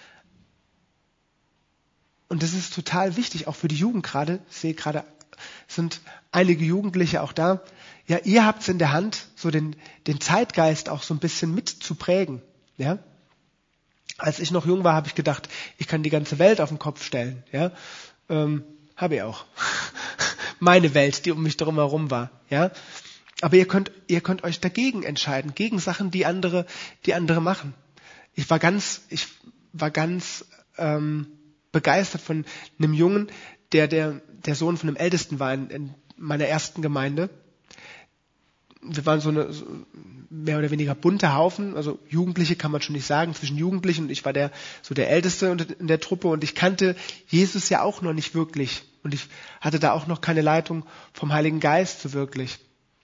S1: Und das ist total wichtig, auch für die Jugend gerade. Ich sehe gerade, es sind einige Jugendliche auch da. Ja, ihr habt es in der Hand, so den, den Zeitgeist auch so ein bisschen mit zu prägen. Ja? Als ich noch jung war, habe ich gedacht, ich kann die ganze Welt auf den Kopf stellen. Ja? Ähm, habe ich auch. Meine Welt, die um mich drum herum war. Ja? Aber ihr könnt, ihr könnt euch dagegen entscheiden, gegen Sachen, die andere, die andere machen. Ich war ganz, ich war ganz ähm, begeistert von einem Jungen, der, der der Sohn von einem Ältesten war in, in meiner ersten Gemeinde. Wir waren so eine so mehr oder weniger bunter Haufen, also Jugendliche kann man schon nicht sagen, zwischen Jugendlichen, und ich war der so der Älteste in der Truppe, und ich kannte Jesus ja auch noch nicht wirklich, und ich hatte da auch noch keine Leitung vom Heiligen Geist so wirklich.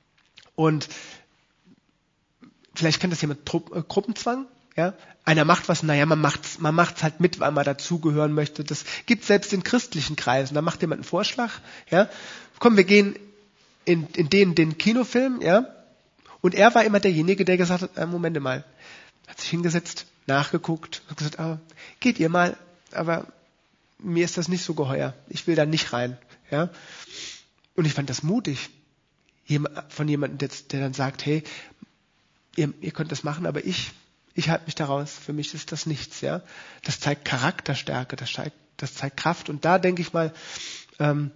S1: Und vielleicht kennt das jemand, Tru- äh, Gruppenzwang, ja? Einer macht was, naja, man macht's, man macht's halt mit, weil man dazugehören möchte. Das gibt selbst in christlichen Kreisen. Da macht jemand einen Vorschlag, ja? Komm, wir gehen in, in den, den Kinofilm, ja? Und er war immer derjenige, der gesagt hat, äh, Moment mal, hat sich hingesetzt, nachgeguckt, hat gesagt, ah, geht ihr mal, aber mir ist das nicht so geheuer. Ich will da nicht rein, ja? Und ich fand das mutig, von jemandem, der, der dann sagt, hey, ihr, ihr könnt das machen, aber ich, ich halte mich da raus. Für mich ist das nichts, ja? Das zeigt Charakterstärke, das zeigt, das zeigt Kraft. Und da denke ich mal, ähm,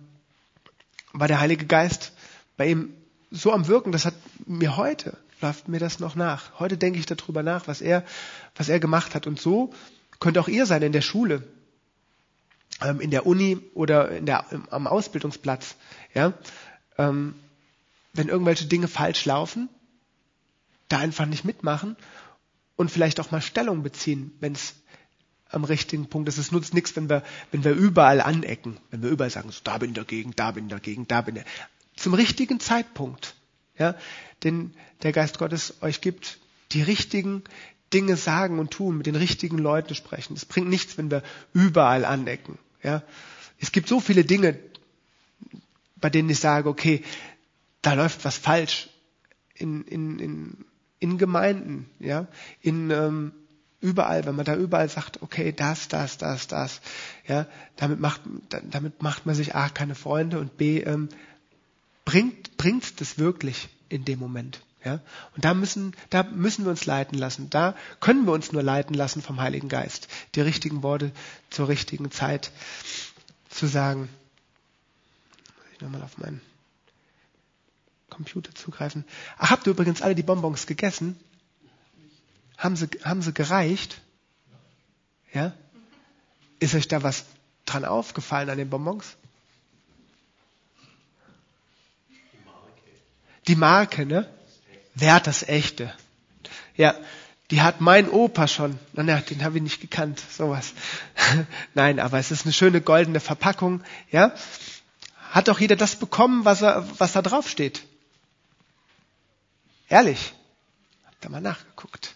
S1: war der Heilige Geist bei ihm so am Wirken, das hat mir heute, läuft mir das noch nach. Heute denke ich darüber nach, was er, was er gemacht hat. Und so könnt auch ihr sein in der Schule, ähm, in der Uni oder in der, im, am Ausbildungsplatz. Ja? Ähm, wenn irgendwelche Dinge falsch laufen, da einfach nicht mitmachen und vielleicht auch mal Stellung beziehen, wenn es am richtigen Punkt ist. Es nutzt nichts, wenn wir, wenn wir überall anecken, wenn wir überall sagen, so, da bin ich dagegen, da bin ich dagegen, da bin ich. Zum richtigen Zeitpunkt, ja, den der Geist Gottes euch gibt, die richtigen Dinge sagen und tun, mit den richtigen Leuten sprechen. Es bringt nichts, wenn wir überall anecken, ja. Es gibt so viele Dinge, bei denen ich sage, okay, da läuft was falsch in, in, in, in Gemeinden, ja, in, ähm, überall, wenn man da überall sagt, okay, das, das, das, das, ja, damit macht, damit macht man sich A, keine Freunde, und B, ähm, bringt, bringt das wirklich in dem Moment, ja. Und da müssen, da müssen wir uns leiten lassen, da können wir uns nur leiten lassen vom Heiligen Geist, die richtigen Worte zur richtigen Zeit zu sagen. Muss ich nochmal auf meinen Computer zugreifen. Ach, habt ihr übrigens alle die Bonbons gegessen? Haben sie, haben sie gereicht? Ja? Ist euch da was dran aufgefallen an den Bonbons? Die Marke, ne? Wer hat das echte? Ja, die hat mein Opa schon. Na, den habe ich nicht gekannt, sowas. Nein, aber es ist eine schöne goldene Verpackung, ja? Hat doch jeder das bekommen, was er, was da drauf steht? Ehrlich? Habt ihr mal nachgeguckt?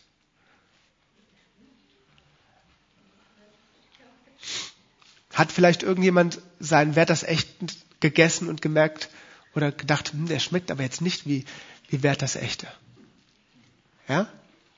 S1: Hat vielleicht irgendjemand seinen Wert das echt gegessen und gemerkt oder gedacht, hm, der schmeckt aber jetzt nicht wie, wie Wert das echte? Ja?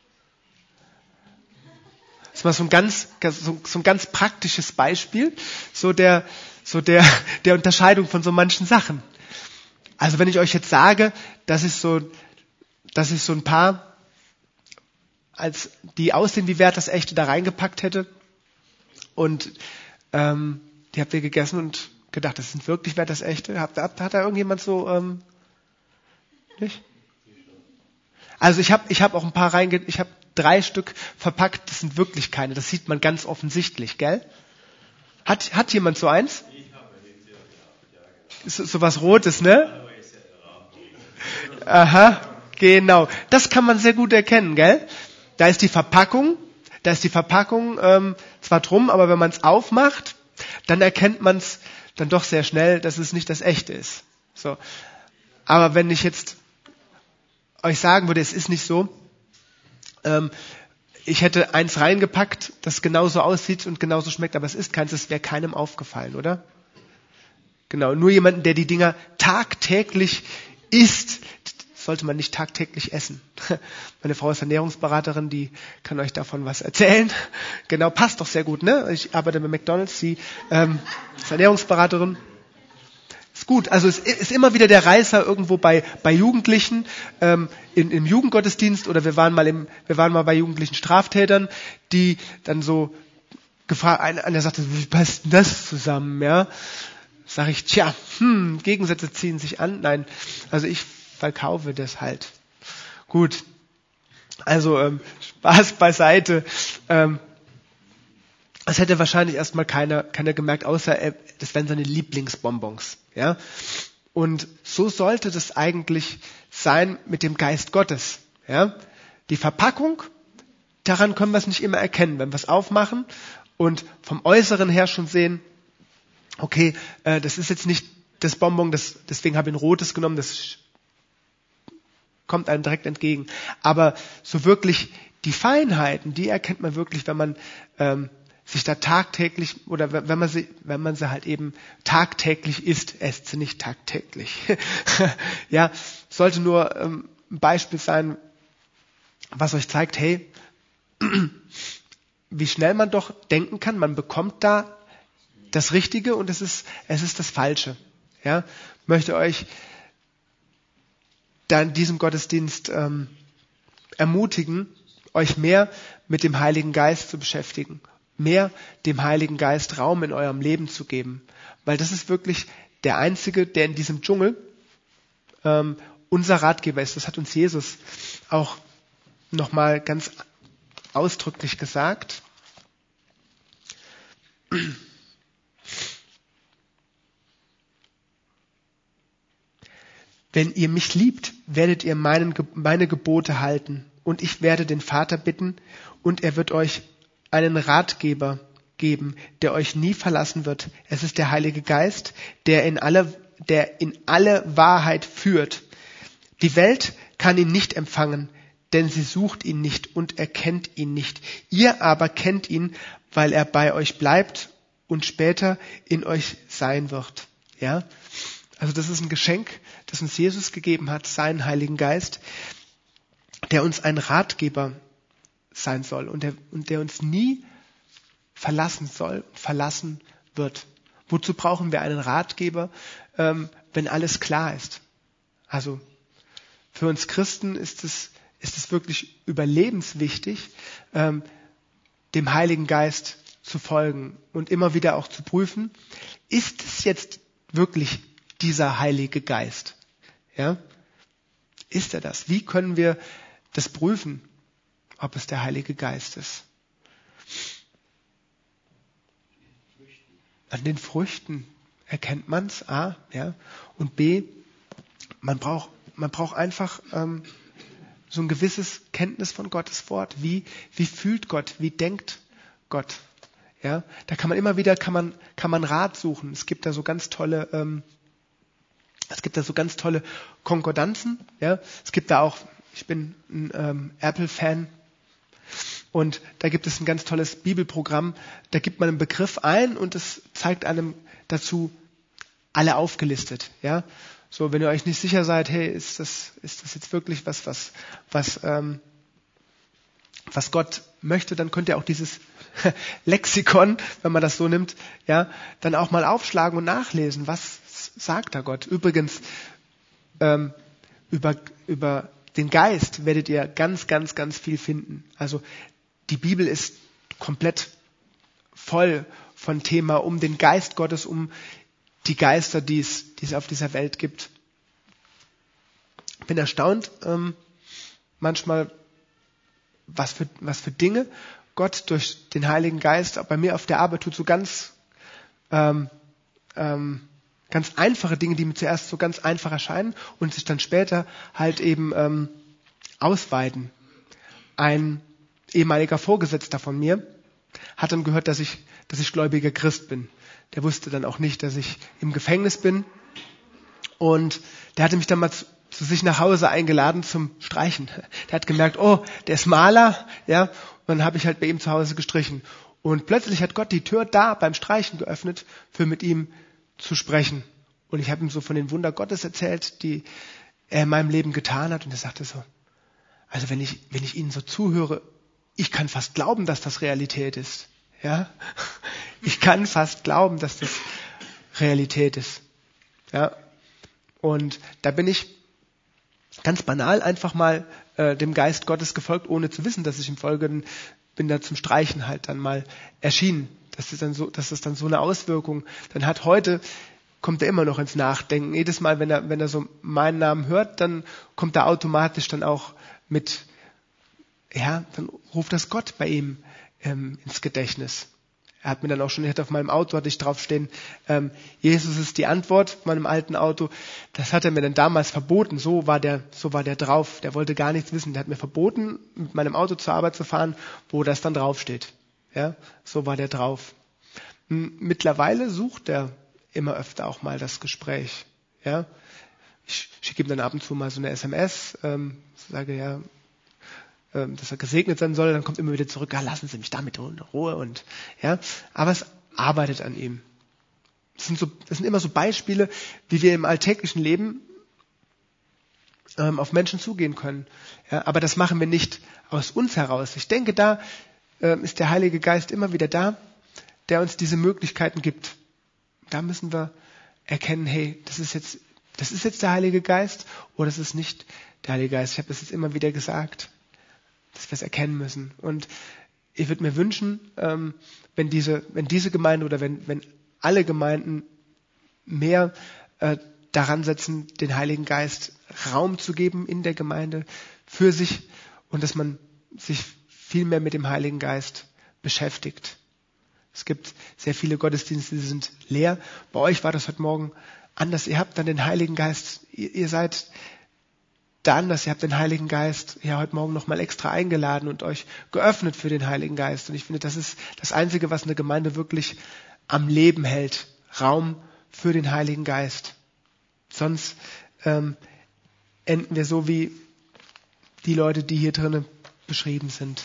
S1: Das ist mal so ein ganz, so, so ein ganz praktisches Beispiel, so der, so der, der Unterscheidung von so manchen Sachen. Also wenn ich euch jetzt sage, dass ich so, dass ich so ein paar, als die aussehen wie Wert das echte, da reingepackt hätte und ähm, die habt ihr gegessen und gedacht, das sind wirklich Wert das echte. Hat, hat, hat da irgendjemand so ähm, nicht? Also ich habe ich hab auch ein paar reinge... Ich habe drei Stück verpackt, das sind wirklich keine. Das sieht man ganz offensichtlich, gell? Hat, hat jemand so eins? So, so was Rotes, ne? Aha, genau. Das kann man sehr gut erkennen, gell? Da ist die Verpackung, da ist die Verpackung ähm, zwar drum, aber wenn man es aufmacht, dann erkennt man es dann doch sehr schnell, dass es nicht das Echte ist. So. Aber wenn ich jetzt euch sagen würde, es ist nicht so, ähm, ich hätte eins reingepackt, das genauso aussieht und genauso schmeckt, aber es ist keins, es wäre keinem aufgefallen, oder? Genau, nur jemanden, der die Dinger tagtäglich isst, sollte man nicht tagtäglich essen. Meine Frau ist Ernährungsberaterin, die kann euch davon was erzählen. Genau, passt doch sehr gut, ne? Ich arbeite bei McDonald's, sie ähm, ist Ernährungsberaterin. Ist gut, also es ist immer wieder der Reißer irgendwo bei bei Jugendlichen ähm, in, im Jugendgottesdienst oder wir waren mal im wir waren mal bei jugendlichen Straftätern, die dann so gefragt, einer, einer sagte, wie passt denn das zusammen, ja? Sag ich, tja, hm, Gegensätze ziehen sich an. Nein, also ich verkaufe das halt. Gut, also ähm, Spaß beiseite. Ähm, Das hätte wahrscheinlich erstmal keiner, keiner gemerkt, außer äh, das wären seine Lieblingsbonbons. Ja? Und so sollte das eigentlich sein mit dem Geist Gottes. Ja? Die Verpackung, daran können wir es nicht immer erkennen. Wenn wir es aufmachen und vom Äußeren her schon sehen, okay, äh, das ist jetzt nicht das Bonbon, das, deswegen habe ich ein rotes genommen, das kommt einem direkt entgegen. Aber so wirklich die Feinheiten, die erkennt man wirklich, wenn man ähm, sich da tagtäglich oder wenn man sie, wenn man sie halt eben tagtäglich isst, esst sie nicht tagtäglich. Ja, sollte nur ähm, ein Beispiel sein, was euch zeigt, hey, wie schnell man doch denken kann, man bekommt da das Richtige und es ist, es ist das Falsche. Ja, möchte euch da in diesem Gottesdienst ähm, ermutigen, euch mehr mit dem Heiligen Geist zu beschäftigen. Mehr dem Heiligen Geist Raum in eurem Leben zu geben. Weil das ist wirklich der Einzige, der in diesem Dschungel ähm, unser Ratgeber ist. Das hat uns Jesus auch nochmal ganz ausdrücklich gesagt. Wenn ihr mich liebt, werdet ihr meinen, meine Gebote halten. Und ich werde den Vater bitten und er wird euch einen Ratgeber geben, der euch nie verlassen wird. Es ist der Heilige Geist, der in alle, der in alle Wahrheit führt. Die Welt kann ihn nicht empfangen, denn sie sucht ihn nicht und erkennt ihn nicht. Ihr aber kennt ihn, weil er bei euch bleibt und später in euch sein wird. Ja? Also das ist ein Geschenk, das uns Jesus gegeben hat, seinen Heiligen Geist, der uns ein Ratgeber sein soll und der, und der uns nie verlassen soll, verlassen wird. Wozu brauchen wir einen Ratgeber, ähm, wenn alles klar ist? Also für uns Christen ist es, ist es wirklich überlebenswichtig, ähm, dem Heiligen Geist zu folgen und immer wieder auch zu prüfen, ist es jetzt wirklich dieser Heilige Geist? Ja? Ist er das? Wie können wir das prüfen, ob es der Heilige Geist ist? An den Früchten erkennt man es, A, ja, und B, man braucht, man braucht einfach ähm, so ein gewisses Kenntnis von Gottes Wort. Wie, wie fühlt Gott? Wie denkt Gott? Ja, da kann man immer wieder, kann man, kann man Rat suchen. Es gibt da so ganz tolle, ähm, es gibt da so ganz tolle Konkordanzen. Ja, es gibt da auch, ich bin ein ähm, Apple-Fan. Und da gibt es ein ganz tolles Bibelprogramm. Da gibt man einen Begriff ein und es zeigt einem dazu alle aufgelistet. Ja, so wenn ihr euch nicht sicher seid, hey, ist das ist das jetzt wirklich was was was ähm, was Gott möchte, dann könnt ihr auch dieses Lexikon, wenn man das so nimmt, ja, dann auch mal aufschlagen und nachlesen. Was sagt da Gott? Übrigens ähm, über über den Geist werdet ihr ganz ganz ganz viel finden. Also die Bibel ist komplett voll von Thema um den Geist Gottes, um die Geister, die es, die es auf dieser Welt gibt. Ich bin erstaunt, ähm, manchmal, was für, was für Dinge Gott durch den Heiligen Geist auch bei mir auf der Arbeit tut, so ganz, ähm, ähm, ganz einfache Dinge, die mir zuerst so ganz einfach erscheinen und sich dann später halt eben ähm, ausweiten. Ein ehemaliger Vorgesetzter von mir hat dann gehört, dass ich, dass ich gläubiger Christ bin. Der wusste dann auch nicht, dass ich im Gefängnis bin. Und der hatte mich dann mal zu, zu sich nach Hause eingeladen zum Streichen. Der hat gemerkt, oh, der ist Maler, ja. Und dann habe ich halt bei ihm zu Hause gestrichen. Und plötzlich hat Gott die Tür da beim Streichen geöffnet, für mit ihm zu sprechen. Und ich habe ihm so von den Wunder Gottes erzählt, die er in meinem Leben getan hat. Und er sagte so, also wenn ich, wenn ich Ihnen so zuhöre, ich kann fast glauben, dass das Realität ist. Ja, ich kann fast glauben, dass das Realität ist. Ja, und da bin ich ganz banal einfach mal äh, dem Geist Gottes gefolgt, ohne zu wissen, dass ich im Folgenden bin da zum Streichen halt dann mal erschienen. Das ist dann so, dass das dann so eine Auswirkung dann hat. Heute kommt er immer noch ins Nachdenken. Jedes Mal, wenn er, wenn er so meinen Namen hört, dann kommt er automatisch dann auch mit, ja, dann ruft das Gott bei ihm ähm, ins Gedächtnis. Er hat mir dann auch schon, ich hatte auf meinem Auto, hatte ich draufstehen, ähm, Jesus ist die Antwort, auf meinem alten Auto. Das hat er mir dann damals verboten. So war der, so war der drauf. Der wollte gar nichts wissen. Der hat mir verboten, mit meinem Auto zur Arbeit zu fahren, wo das dann draufsteht. Ja, so war der drauf. Mittlerweile sucht er immer öfter auch mal das Gespräch. Ja, ich schicke ihm dann ab und zu mal so eine S M S, ähm, sage ja, ähm, dass er gesegnet sein soll, dann kommt immer wieder zurück, ja, lassen Sie mich damit in Ruhe und ja, aber es arbeitet an ihm. Das sind so, das sind immer so Beispiele, wie wir im alltäglichen Leben ähm, auf Menschen zugehen können. Ja, aber das machen wir nicht aus uns heraus. Ich denke, da ähm, ist der Heilige Geist immer wieder da, der uns diese Möglichkeiten gibt. Da müssen wir erkennen, hey, das ist jetzt, das ist jetzt der Heilige Geist oder das ist nicht der Heilige Geist. Ich habe das jetzt immer wieder gesagt, dass wir es erkennen müssen. Und ich würde mir wünschen, ähm, wenn diese, wenn diese Gemeinde oder wenn, wenn alle Gemeinden mehr äh, daran setzen, den Heiligen Geist Raum zu geben in der Gemeinde für sich und dass man sich viel mehr mit dem Heiligen Geist beschäftigt. Es gibt sehr viele Gottesdienste, die sind leer. Bei euch war das heute Morgen anders. Ihr habt dann den Heiligen Geist, ihr, ihr seid da anders. Ihr habt den Heiligen Geist ja heute Morgen nochmal extra eingeladen und euch geöffnet für den Heiligen Geist. Und ich finde, das ist das Einzige, was eine Gemeinde wirklich am Leben hält. Raum für den Heiligen Geist. Sonst ähm, enden wir so wie die Leute, die hier drinnen beschrieben sind.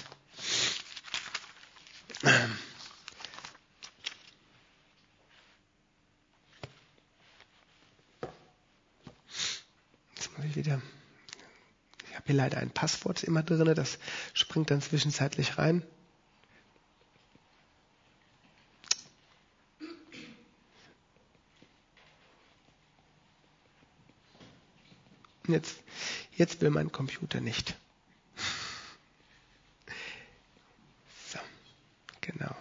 S1: Jetzt muss ich wieder. Ich habe hier leider ein Passwort immer drin, das springt dann zwischenzeitlich rein. Jetzt, jetzt will mein Computer nicht. So, genau.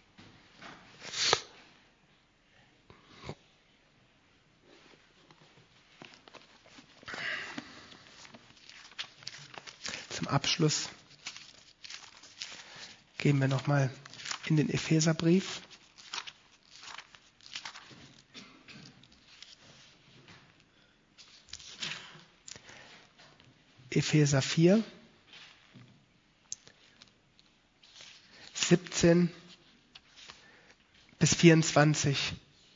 S1: Zum Abschluss gehen wir nochmal in den Epheserbrief. Epheser vier, siebzehn bis vierundzwanzig.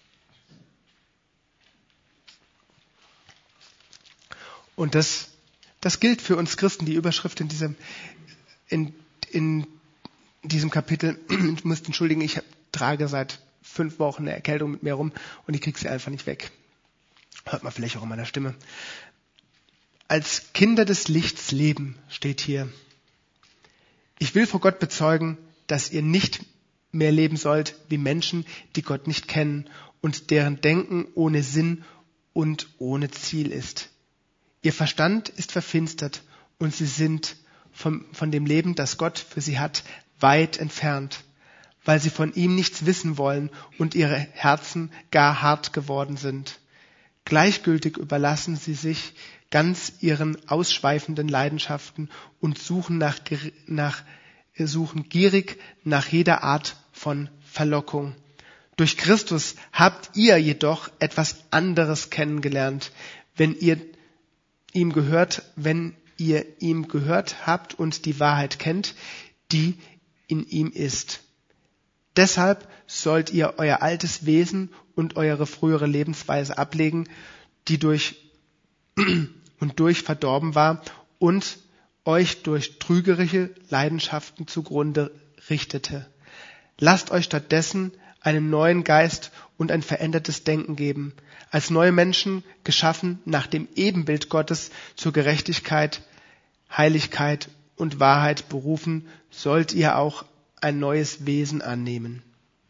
S1: Und das, das gilt für uns Christen, die Überschrift in diesem, in, in diesem Kapitel. Ich muss entschuldigen, ich trage seit fünf Wochen eine Erkältung mit mir rum und ich kriege sie einfach nicht weg. Hört man vielleicht auch in meiner Stimme. Als Kinder des Lichts leben, steht hier. Ich will vor Gott bezeugen, dass ihr nicht mehr leben sollt wie Menschen, die Gott nicht kennen und deren Denken ohne Sinn und ohne Ziel ist. Ihr Verstand ist verfinstert und sie sind vom, von dem Leben, das Gott für sie hat, weit entfernt, weil sie von ihm nichts wissen wollen und ihre Herzen gar hart geworden sind. Gleichgültig überlassen sie sich ganz ihren ausschweifenden Leidenschaften und suchen nach, nach suchen gierig nach jeder Art von Verlockung. Durch Christus habt ihr jedoch etwas anderes kennengelernt, wenn ihr ihm gehört, wenn ihr ihm gehört habt und die Wahrheit kennt, die in ihm ist. Deshalb sollt ihr euer altes Wesen und eure frühere Lebensweise ablegen, die durch und durch verdorben war und euch durch trügerische Leidenschaften zugrunde richtete. Lasst euch stattdessen einen neuen Geist und ein verändertes Denken geben. Als neue Menschen geschaffen nach dem Ebenbild Gottes zur Gerechtigkeit, Heiligkeit und Wahrheit berufen, sollt ihr auch ein neues Wesen annehmen.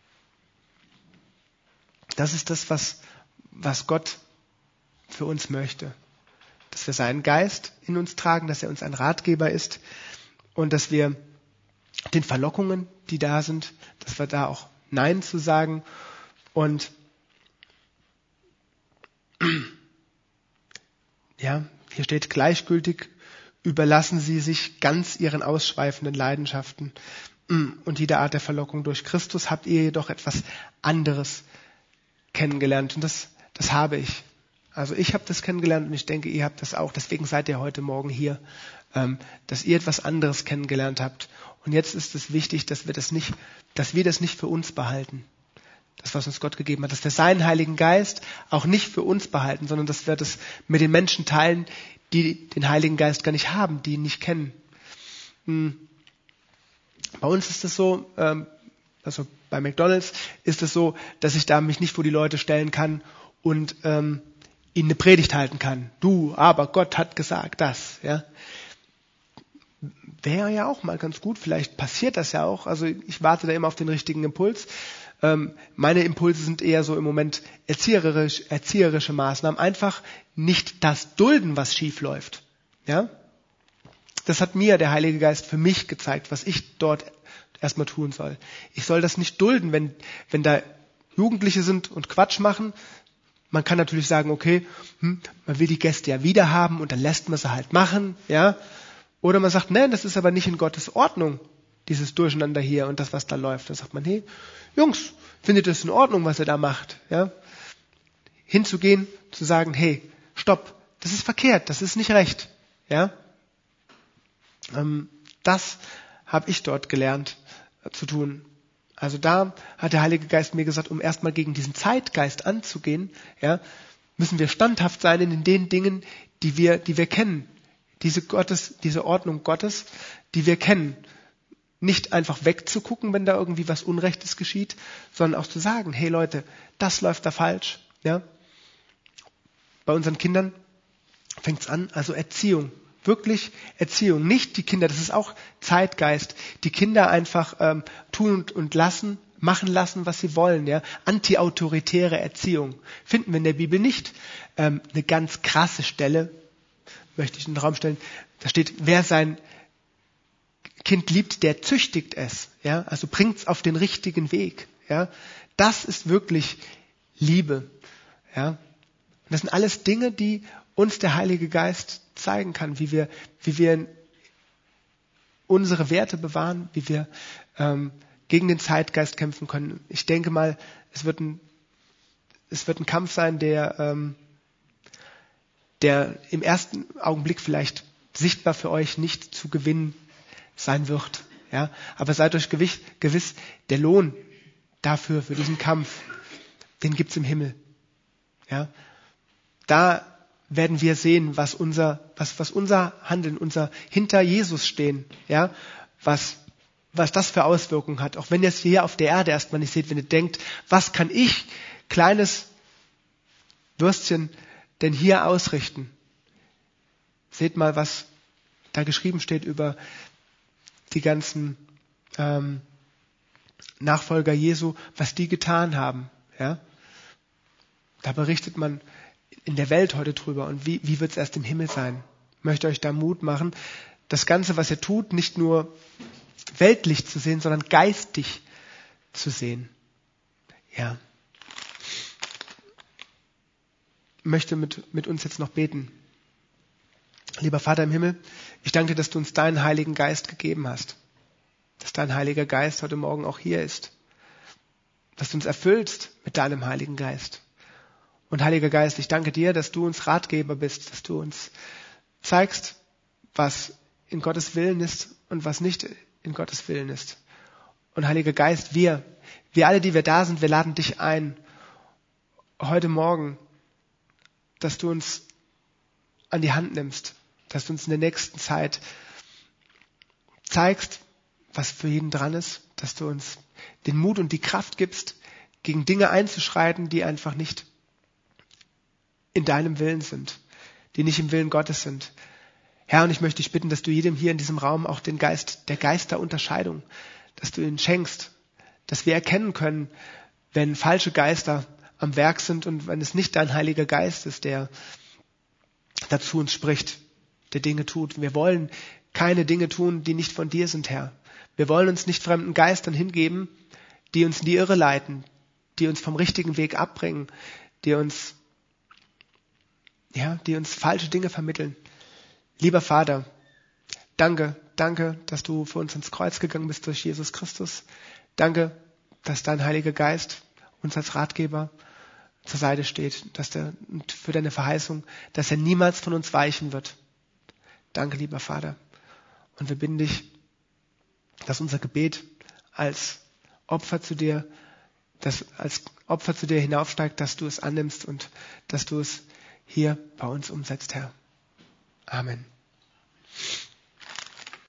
S1: Das ist das, was, was Gott für uns möchte. Dass wir seinen Geist in uns tragen, dass er uns ein Ratgeber ist und dass wir den Verlockungen, die da sind, dass wir da auch Nein zu sagen und ja, hier steht gleichgültig, überlassen sie sich ganz ihren ausschweifenden Leidenschaften und jeder Art der Verlockung. Durch Christus habt ihr jedoch etwas anderes kennengelernt und das, das habe ich. Also ich habe das kennengelernt und ich denke, ihr habt das auch. Deswegen seid ihr heute Morgen hier, ähm, dass ihr etwas anderes kennengelernt habt. Und jetzt ist es wichtig, dass wir das nicht, dass wir das nicht für uns behalten. Das, was uns Gott gegeben hat, dass wir seinen Heiligen Geist auch nicht für uns behalten, sondern dass wir das mit den Menschen teilen, die den Heiligen Geist gar nicht haben, die ihn nicht kennen. Bei uns ist es so, ähm, also bei McDonald's ist es so, dass ich da mich nicht vor die Leute stellen kann und ähm, ihnen eine Predigt halten kann. Du, aber Gott hat gesagt das, ja. Wäre ja auch mal ganz gut, vielleicht passiert das ja auch. Also ich warte da immer auf den richtigen Impuls. Ähm, meine Impulse sind eher so im Moment erzieherisch, erzieherische Maßnahmen. Einfach nicht das dulden, was schief läuft. Ja? Das hat mir der Heilige Geist für mich gezeigt, was ich dort erstmal tun soll. Ich soll das nicht dulden, wenn, wenn da Jugendliche sind und Quatsch machen. Man kann natürlich sagen, okay, hm, man will die Gäste ja wieder haben und dann lässt man sie halt machen, ja. Oder man sagt, nein, das ist aber nicht in Gottes Ordnung, dieses Durcheinander hier und das, was da läuft. Dann sagt man, hey, Jungs, findet das in Ordnung, was ihr da macht? Ja? Hinzugehen, zu sagen, hey, stopp, das ist verkehrt, das ist nicht recht. Ja? Ähm, das habe ich dort gelernt äh, zu tun. Also da hat der Heilige Geist mir gesagt, um erstmal gegen diesen Zeitgeist anzugehen, ja, müssen wir standhaft sein in den Dingen, die wir, die wir kennen. Diese Gottes, diese Ordnung Gottes, die wir kennen. Nicht einfach wegzugucken, wenn da irgendwie was Unrechtes geschieht, sondern auch zu sagen, hey Leute, das läuft da falsch. Ja? Bei unseren Kindern fängt's an, also Erziehung. Wirklich Erziehung. Nicht die Kinder, das ist auch Zeitgeist. Die Kinder einfach ähm, tun und, und lassen, machen lassen, was sie wollen. Ja? Anti-autoritäre Erziehung. Finden wir in der Bibel nicht. Ähm, eine ganz krasse Stelle, möchte ich in den Raum stellen. Da steht, wer sein Kind liebt, der züchtigt es. Ja? Also bringt es auf den richtigen Weg. Ja? Das ist wirklich Liebe. Ja? Und das sind alles Dinge, die uns der Heilige Geist zeigen kann, wie wir, wie wir unsere Werte bewahren, wie wir ähm, gegen den Zeitgeist kämpfen können. Ich denke mal, es wird ein, es wird ein Kampf sein, der, ähm, der im ersten Augenblick vielleicht sichtbar für euch nicht zu gewinnen sein wird. Ja? Aber seid euch gewiss, gewiss, der Lohn dafür, für diesen Kampf, den gibt's im Himmel. Ja? Da werden wir sehen, was unser, was, was unser Handeln, unser hinter Jesus stehen, ja, was, was das für Auswirkungen hat. Auch wenn ihr es hier auf der Erde erstmal nicht seht, wenn ihr denkt, was kann ich, kleines Würstchen, denn hier ausrichten? Seht mal, was da geschrieben steht über die ganzen ähm, Nachfolger Jesu, was die getan haben, ja. Da berichtet man in der Welt heute drüber und wie, wie wird es erst im Himmel sein? Ich möchte euch da Mut machen, das Ganze, was ihr tut, nicht nur weltlich zu sehen, sondern geistig zu sehen. Ja. Ich möchte mit, mit uns jetzt noch beten. Lieber Vater im Himmel, ich danke dir, dass du uns deinen Heiligen Geist gegeben hast. Dass dein Heiliger Geist heute Morgen auch hier ist. Dass du uns erfüllst mit deinem Heiligen Geist. Und Heiliger Geist, ich danke dir, dass du uns Ratgeber bist, dass du uns zeigst, was in Gottes Willen ist und was nicht in Gottes Willen ist. Und Heiliger Geist, wir, wir alle, die wir da sind, wir laden dich ein, heute Morgen, dass du uns an die Hand nimmst, dass du uns in der nächsten Zeit zeigst, was für jeden dran ist, dass du uns den Mut und die Kraft gibst, gegen Dinge einzuschreiten, die einfach nicht in deinem Willen sind, die nicht im Willen Gottes sind. Herr, und ich möchte dich bitten, dass du jedem hier in diesem Raum auch den Geist der Geisterunterscheidung, dass du ihn schenkst, dass wir erkennen können, wenn falsche Geister am Werk sind und wenn es nicht dein Heiliger Geist ist, der dazu uns spricht, der Dinge tut. Wir wollen keine Dinge tun, die nicht von dir sind, Herr. Wir wollen uns nicht fremden Geistern hingeben, die uns in die Irre leiten, die uns vom richtigen Weg abbringen, die uns, ja, die uns falsche Dinge vermitteln. Lieber Vater, danke, danke, dass du für uns ins Kreuz gegangen bist durch Jesus Christus. Danke, dass dein Heiliger Geist uns als Ratgeber zur Seite steht, dass der, und für deine Verheißung, dass er niemals von uns weichen wird. Danke, lieber Vater. Und wir bitten dich, dass unser Gebet als Opfer zu dir, dass als Opfer zu dir hinaufsteigt, dass du es annimmst und dass du es hier bei uns umsetzt, Herr. Amen.